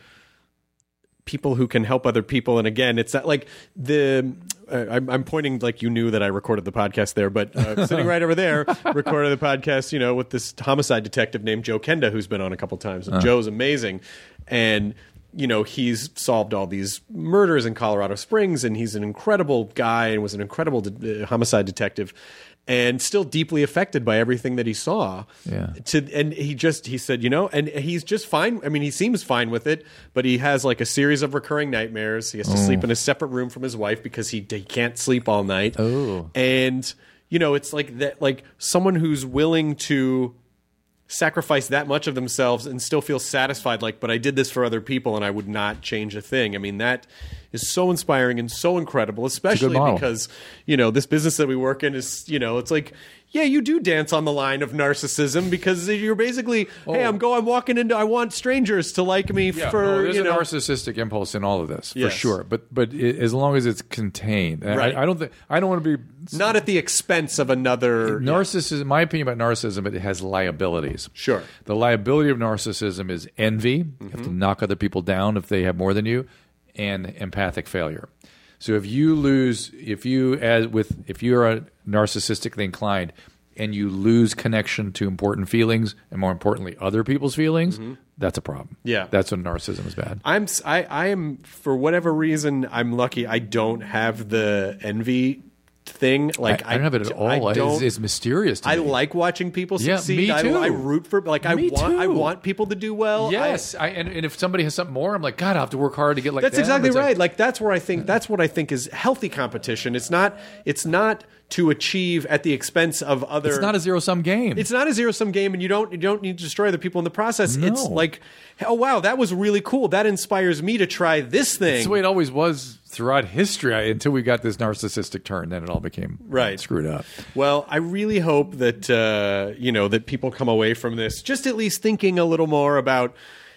people who can help other people, and again, it's not like the. Uh, I'm, I'm pointing like you knew that I recorded the podcast there, but uh, sitting right over there, recorded the podcast, you know, with this homicide detective named Joe Kenda, who's been on a couple times. And uh. Joe's amazing, and you know, he's solved all these murders in Colorado Springs, and he's an incredible guy and was an incredible de- homicide detective, and still deeply affected by everything that he saw. Yeah. To and he just he said, you know, and he's just fine. I mean, he seems fine with it, but he has like a series of recurring nightmares. He has to Oh. sleep in a separate room from his wife because he he can't sleep all night. Oh. And you know, it's like that, like someone who's willing to sacrifice that much of themselves and still feel satisfied, like, but I did this for other people and I would not change a thing. I mean, that is so inspiring and so incredible, especially because, you know, this business that we work in is, you know, it's like, yeah, you do dance on the line of narcissism because you're basically, oh. hey, I'm going, I'm walking into, I want strangers to like me yeah, for, no, there's you a know. narcissistic impulse in all of this, for Yes. sure. But but it, as long as it's contained, Right. I, I don't think I don't want to be Not at the expense of another. narcissism. My opinion about narcissism, it has liabilities. Sure. The liability of narcissism is envy. Mm-hmm. You have to knock other people down if they have more than you, and empathic failure. So if you lose, if you as with if you're a narcissistically inclined and you lose connection to important feelings and more importantly other people's feelings, mm-hmm. that's a problem. Yeah. That's when narcissism is bad. I'm I, I am for whatever reason I'm lucky I don't have the envy thing. Like I, I don't have it at all. I don't, it's, it's mysterious to I me. like watching people Yeah, succeed. me too. I, I root for like I Me want I too. want people to do well. Yes, I, I, and, and if somebody has something more, I'm like, God, I have to work hard to get like that's them. exactly It's right. like- Like, that's where I think that's what I think is healthy competition. It's not it's not to achieve at the expense of other. it's not a zero sum game. It's not a zero sum game, and you don't you don't need to destroy other people in the process. No. It's like, oh wow, that was really cool. That inspires me to try this thing. That's the way it always was throughout history I, until we got this narcissistic turn. Then it all became Right. screwed up. Well, I really hope that uh, you know that people come away from this just at least thinking a little more about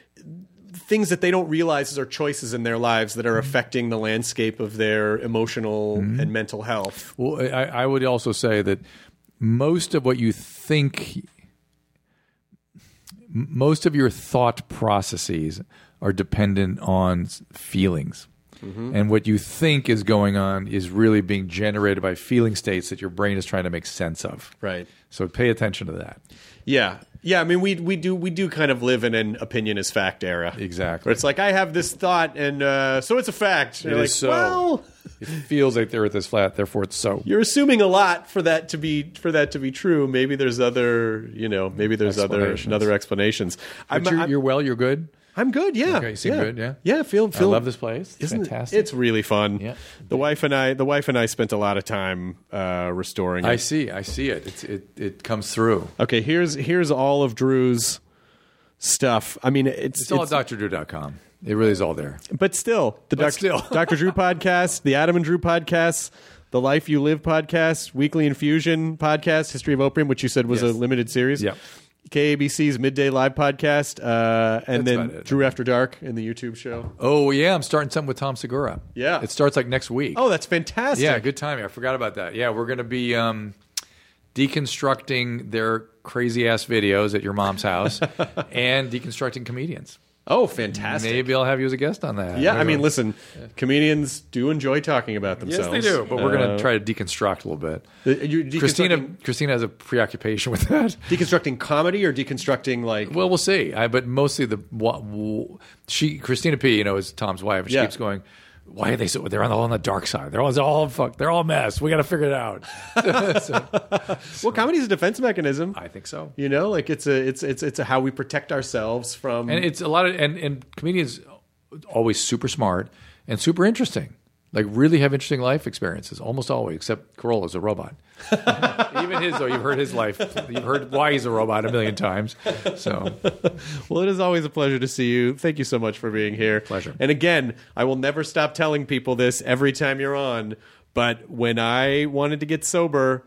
things that they don't realize are choices in their lives that are affecting the landscape of their emotional Mm-hmm. and mental health. Well, I, I would also say that most of what you think, m- most of your thought processes are dependent on s- feelings. Mm-hmm. And what you think is going on is really being generated by feeling states that your brain is trying to make sense of. Right. So pay attention to that. Yeah. Yeah, I mean, we we do we do kind of live in an opinion is fact era. Exactly. Where it's like, I have this thought, and uh, so it's a fact. And It you're is like, so. well, It feels like they're at this flat, therefore it's so. you're assuming a lot for that to be for that to be true. Maybe there's other, you know, maybe there's other Explanations. other explanations. I'm, But you're, I'm- you're well, you're good? I'm good. Yeah. Okay, you seem yeah. good. Yeah. Yeah. Feel. feel I love this place. It's Isn't fantastic. It, it's really fun. Yeah. The wife and I. The wife and I spent a lot of time uh, restoring it. I see. I see it. It's, it. It comes through. Okay. Here's here's all of Drew's stuff. I mean, it's It's all at d r drew dot com. It really is all there. But still, the But Doc- still. Doctor Drew podcast, the Adam and Drew podcast, the Life You Live podcast, Weekly Infusion podcast, History of Opium, which you said was Yes. a limited series. Yep. K A B C's Midday Live podcast, uh, and That's then about it. Drew After Dark in the YouTube show. Oh, yeah. I'm starting something with Tom Segura. Yeah. It starts like next week. Oh, that's fantastic. Yeah, good timing. I forgot about that. Yeah, we're going to be um, deconstructing their crazy-ass videos at your mom's house and deconstructing comedians. Oh, fantastic. Maybe I'll have you as a guest on that. Yeah, I Maybe mean, I'll- listen, comedians do enjoy talking about Yes, themselves. they do, but we're going Uh, to try to deconstruct a little bit. the- you're deconstructing- Christina Christina has a preoccupation with that. Deconstructing comedy or deconstructing, like... Well, we'll see. I, but mostly the what, she Christina P. You know, is Tom's wife. And she Yeah. keeps going. Why are they so? They're all on the dark side. They're all, they're all fuck. They're all a mess. We got to figure it out. So, well, comedy is a defense mechanism. I think so. You know, like it's a it's it's it's a how we protect ourselves from. And it's a lot of and, and comedians always super smart and super interesting. Like really have interesting life experiences, almost always, except Corolla's a robot. Even his, though, you've heard his life. You've heard why he's a robot a million times. So, well, it is always a pleasure to see you. Thank you so much for being here. Pleasure. And again, I will never stop telling people this every time you're on. But when I wanted to get sober,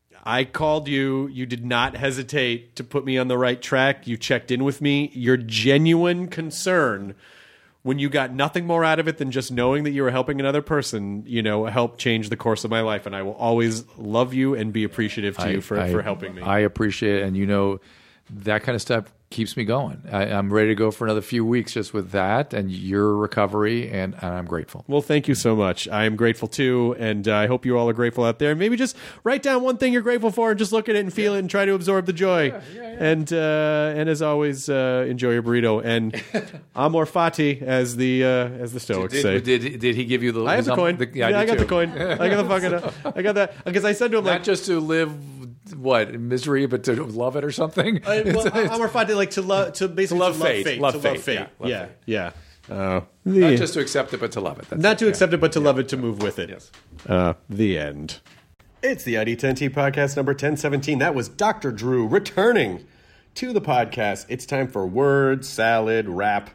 I called you. You did not hesitate to put me on the right track. You checked in with me. Your genuine concern, when you got nothing more out of it than just knowing that you were helping another person, you know, helped change the course of my life. And I will always love you and be appreciative to I, you for, I- for helping me. I appreciate it, and you know that kind of stuff keeps me going. I, I'm ready to go for another few weeks just with that and your recovery, and, and I'm grateful. Well, thank you so much. I am grateful too, and uh, I hope you all are grateful out there. Maybe just write down one thing you're grateful for, and just look at it and feel it, and try to absorb the joy. Yeah, yeah, yeah. And uh, and as always, uh, enjoy your burrito and amor fati, as the uh, as the Stoics Did, say. did, did he give you the? I have the his, um, coin. the- yeah, yeah, I, I, do got too. the coin. I got the fucking. I got that because I said to him Not like. just to live what misery, but to love it or something. I, well, amor fati, like to love, to basically love to love fate. fate, Love to fate. love fate. Yeah, love yeah, fate. yeah. Uh, Not the- just to accept it, but to love it. That's Not it. to Yeah. accept it, but to love it, to move with it. Yes. Uh, the end. It's the I D ten T podcast number ten seventeen. That was Doctor Drew returning to the podcast. It's time for word salad rap.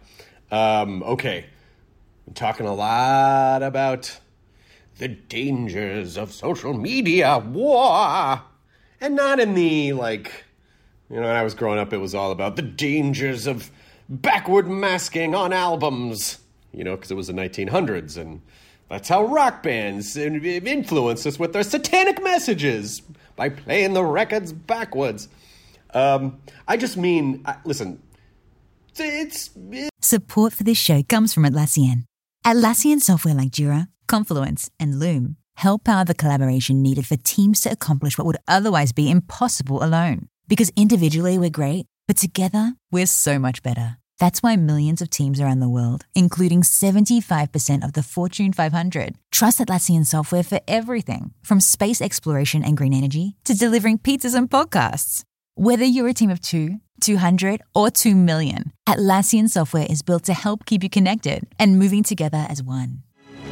Um, okay. I'm talking a lot about the dangers of social media. Whoa! And not in the, like, you know, when I was growing up, it was all about the dangers of backward masking on albums, you know, because it was the nineteen hundreds, and that's how rock bands influenced us with their satanic messages, by playing the records backwards. Um, I just mean, I, listen, it's... it's Support for this show comes from Atlassian. Atlassian software like Jira, Confluence, and Loom help power the collaboration needed for teams to accomplish what would otherwise be impossible alone. Because individually we're great, but together we're so much better. That's why millions of teams around the world, including seventy-five percent of the Fortune five hundred, trust Atlassian software for everything from space exploration and green energy to delivering pizzas and podcasts. Whether you're a team of two, two hundred, or two million, Atlassian software is built to help keep you connected and moving together as one.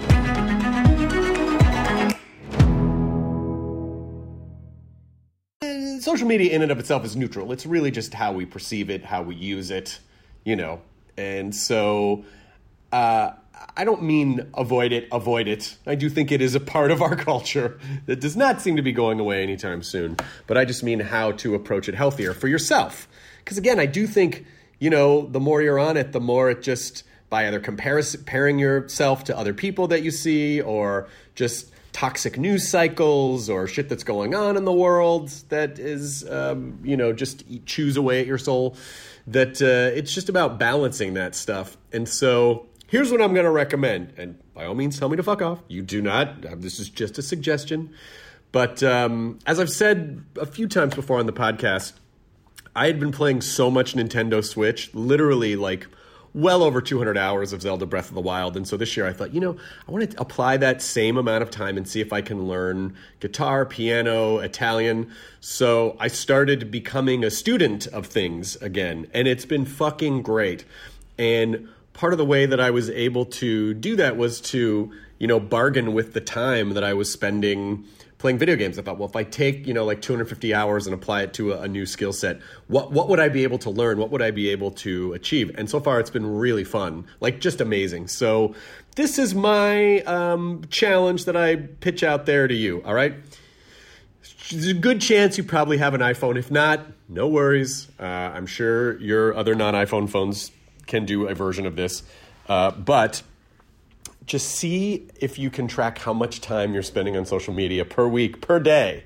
Social media in and of itself is neutral. It's really just how we perceive it, how we use it, you know. And so uh, I don't mean avoid it, avoid it. I do think it is a part of our culture that does not seem to be going away anytime soon. But I just mean how to approach it healthier for yourself. Because again, I do think, you know, the more you're on it, the more it just, by either comparis- comparing yourself to other people that you see, or just toxic news cycles or shit that's going on in the world that is, um, you know, just chews away at your soul, that uh, it's just about balancing that stuff. And so here's what I'm going to recommend. And by all means, tell me to fuck off. You do not. This is just a suggestion. But um, as I've said a few times before on the podcast, I had been playing so much Nintendo Switch, literally like well over two hundred hours of Zelda Breath of the Wild. And so this year I thought, you know, I want to apply that same amount of time and see if I can learn guitar, piano, Italian. So I started becoming a student of things again, and it's been fucking great. And part of the way that I was able to do that was to, you know, bargain with the time that I was spending playing video games. I thought, well, if I take, you know, like two hundred fifty hours and apply it to a, a new skill set, what what would I be able to learn? What would I be able to achieve? And so far, it's been really fun, like just amazing. So this is my um, challenge that I pitch out there to you, all right? There's a good chance you probably have an iPhone. If not, no worries. Uh, I'm sure your other non-iPhone phones can do a version of this. Uh, but just see if you can track how much time you're spending on social media per week, per day.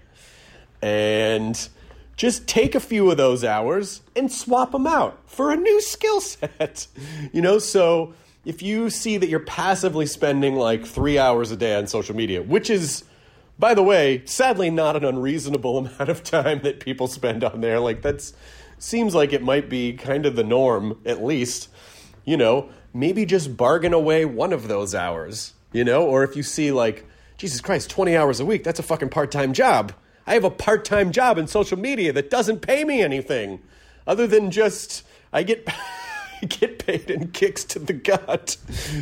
And just take a few of those hours and swap them out for a new skill set. You know, so if you see that you're passively spending like three hours a day on social media, which is, by the way, sadly not an unreasonable amount of time that people spend on there. Like that's seems like it might be kind of the norm, at least. You know, maybe just bargain away one of those hours, you know? Or if you see like, Jesus Christ, twenty hours a week, that's a fucking part-time job. I have a part-time job in social media that doesn't pay me anything other than just, I get, I get paid in kicks to the gut.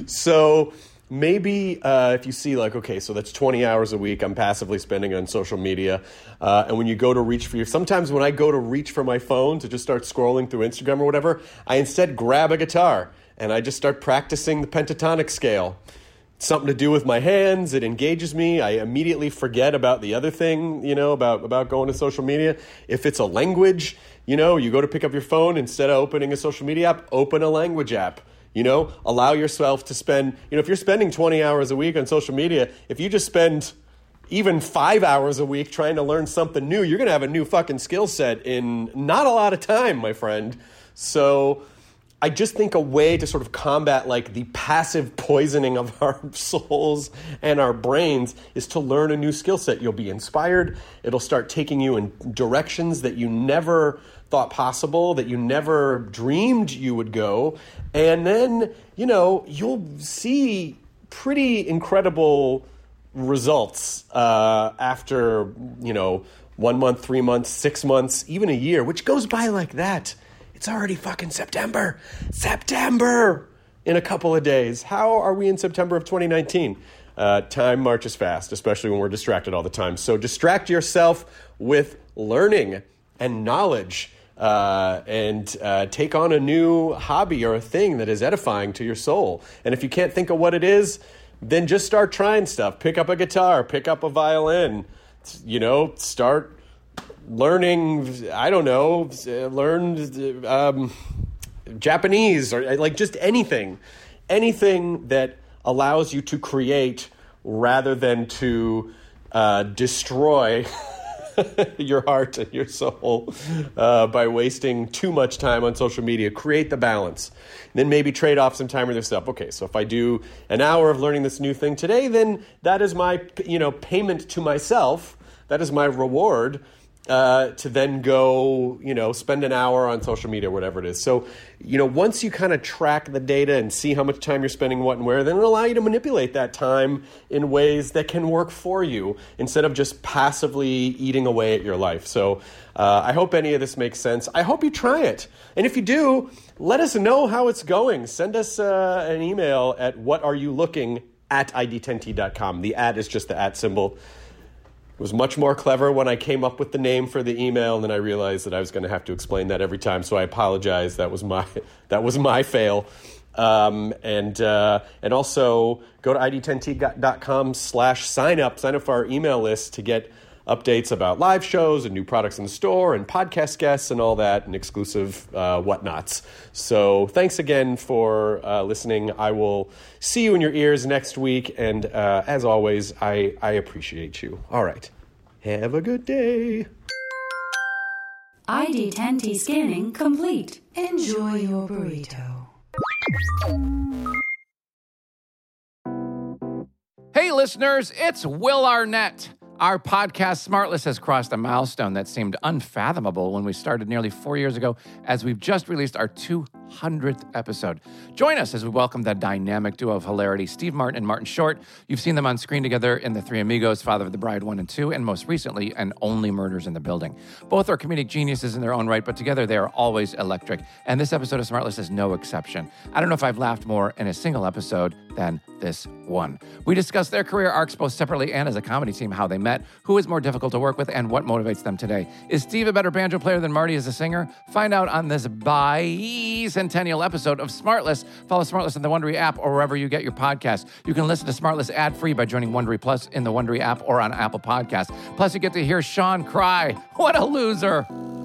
So maybe uh, if you see like, okay, so that's twenty hours a week I'm passively spending on social media. Uh, and when you go to reach for your, sometimes when I go to reach for my phone to just start scrolling through Instagram or whatever, I instead grab a guitar and I just start practicing the pentatonic scale. It's something to do with my hands. It engages me. I immediately forget about the other thing, you know, about, about going to social media. If it's a language, you know, you go to pick up your phone, instead of opening a social media app, open a language app. You know, allow yourself to spend, you know, if you're spending twenty hours a week on social media, if you just spend even five hours a week trying to learn something new, you're going to have a new fucking skill set in not a lot of time, my friend. So I just think a way to sort of combat like the passive poisoning of our souls and our brains is to learn a new skill set. You'll be inspired. It'll start taking you in directions that you never thought possible, that you never dreamed you would go. And then, you know, you'll see pretty incredible results uh, after, you know, one month, three months, six months, even a year, which goes by like that. It's already fucking September. September in a couple of days. How are we in September of twenty nineteen? Uh, time marches fast, especially when we're distracted all the time. So distract yourself with learning and knowledge. Uh, and uh, take on a new hobby or a thing that is edifying to your soul. And if you can't think of what it is, then just start trying stuff. Pick up a guitar, pick up a violin, you know, start learning, I don't know, learn um, Japanese or like just anything. Anything that allows you to create rather than to uh, destroy your heart and your soul uh, by wasting too much time on social media. Create the balance. And then maybe trade off some time with yourself. Okay, so if I do an hour of learning this new thing today, then that is my, you know, payment to myself. That is my reward uh, to then go, you know, spend an hour on social media, whatever it is. So, you know, once you kind of track the data and see how much time you're spending what and where, then it'll allow you to manipulate that time in ways that can work for you instead of just passively eating away at your life. So uh, I hope any of this makes sense. I hope you try it. And if you do, let us know how it's going. Send us uh, an email at whatareyoulooking at I D ten T dot com. The at is just the at symbol. It was much more clever when I came up with the name for the email, and then I realized that I was going to have to explain that every time. So I apologize. That was my that was my fail. Um, and uh, and also go to I D ten T dot com slash sign up. Sign up for our email list to get updates about live shows and new products in the store and podcast guests and all that and exclusive uh, whatnots. So thanks again for uh, listening. I will see you in your ears next week. And uh, as always, I, I appreciate you. All right. Have a good day. I D ten T scanning complete. Enjoy your burrito. Hey, listeners, it's Will Arnett. Our podcast, Smartless, has crossed a milestone that seemed unfathomable when we started nearly four years ago, as we've just released our two hundredth episode. Join us as we welcome the dynamic duo of hilarity, Steve Martin and Martin Short. You've seen them on screen together in The Three Amigos, Father of the Bride one and two, and most recently, and Only Murders in the Building. Both are comedic geniuses in their own right, but together they are always electric. And this episode of Smartless is no exception. I don't know if I've laughed more in a single episode than this one. We discuss their career arcs both separately and as a comedy team, how they met, who is more difficult to work with, and what motivates them today. Is Steve a better banjo player than Marty as a singer? Find out on this bicentennial episode of Smartless. Follow Smartless in the Wondery app or wherever you get your podcasts. You can listen to Smartless ad-free by joining Wondery Plus in the Wondery app or on Apple Podcasts. Plus, you get to hear Sean cry. What a loser.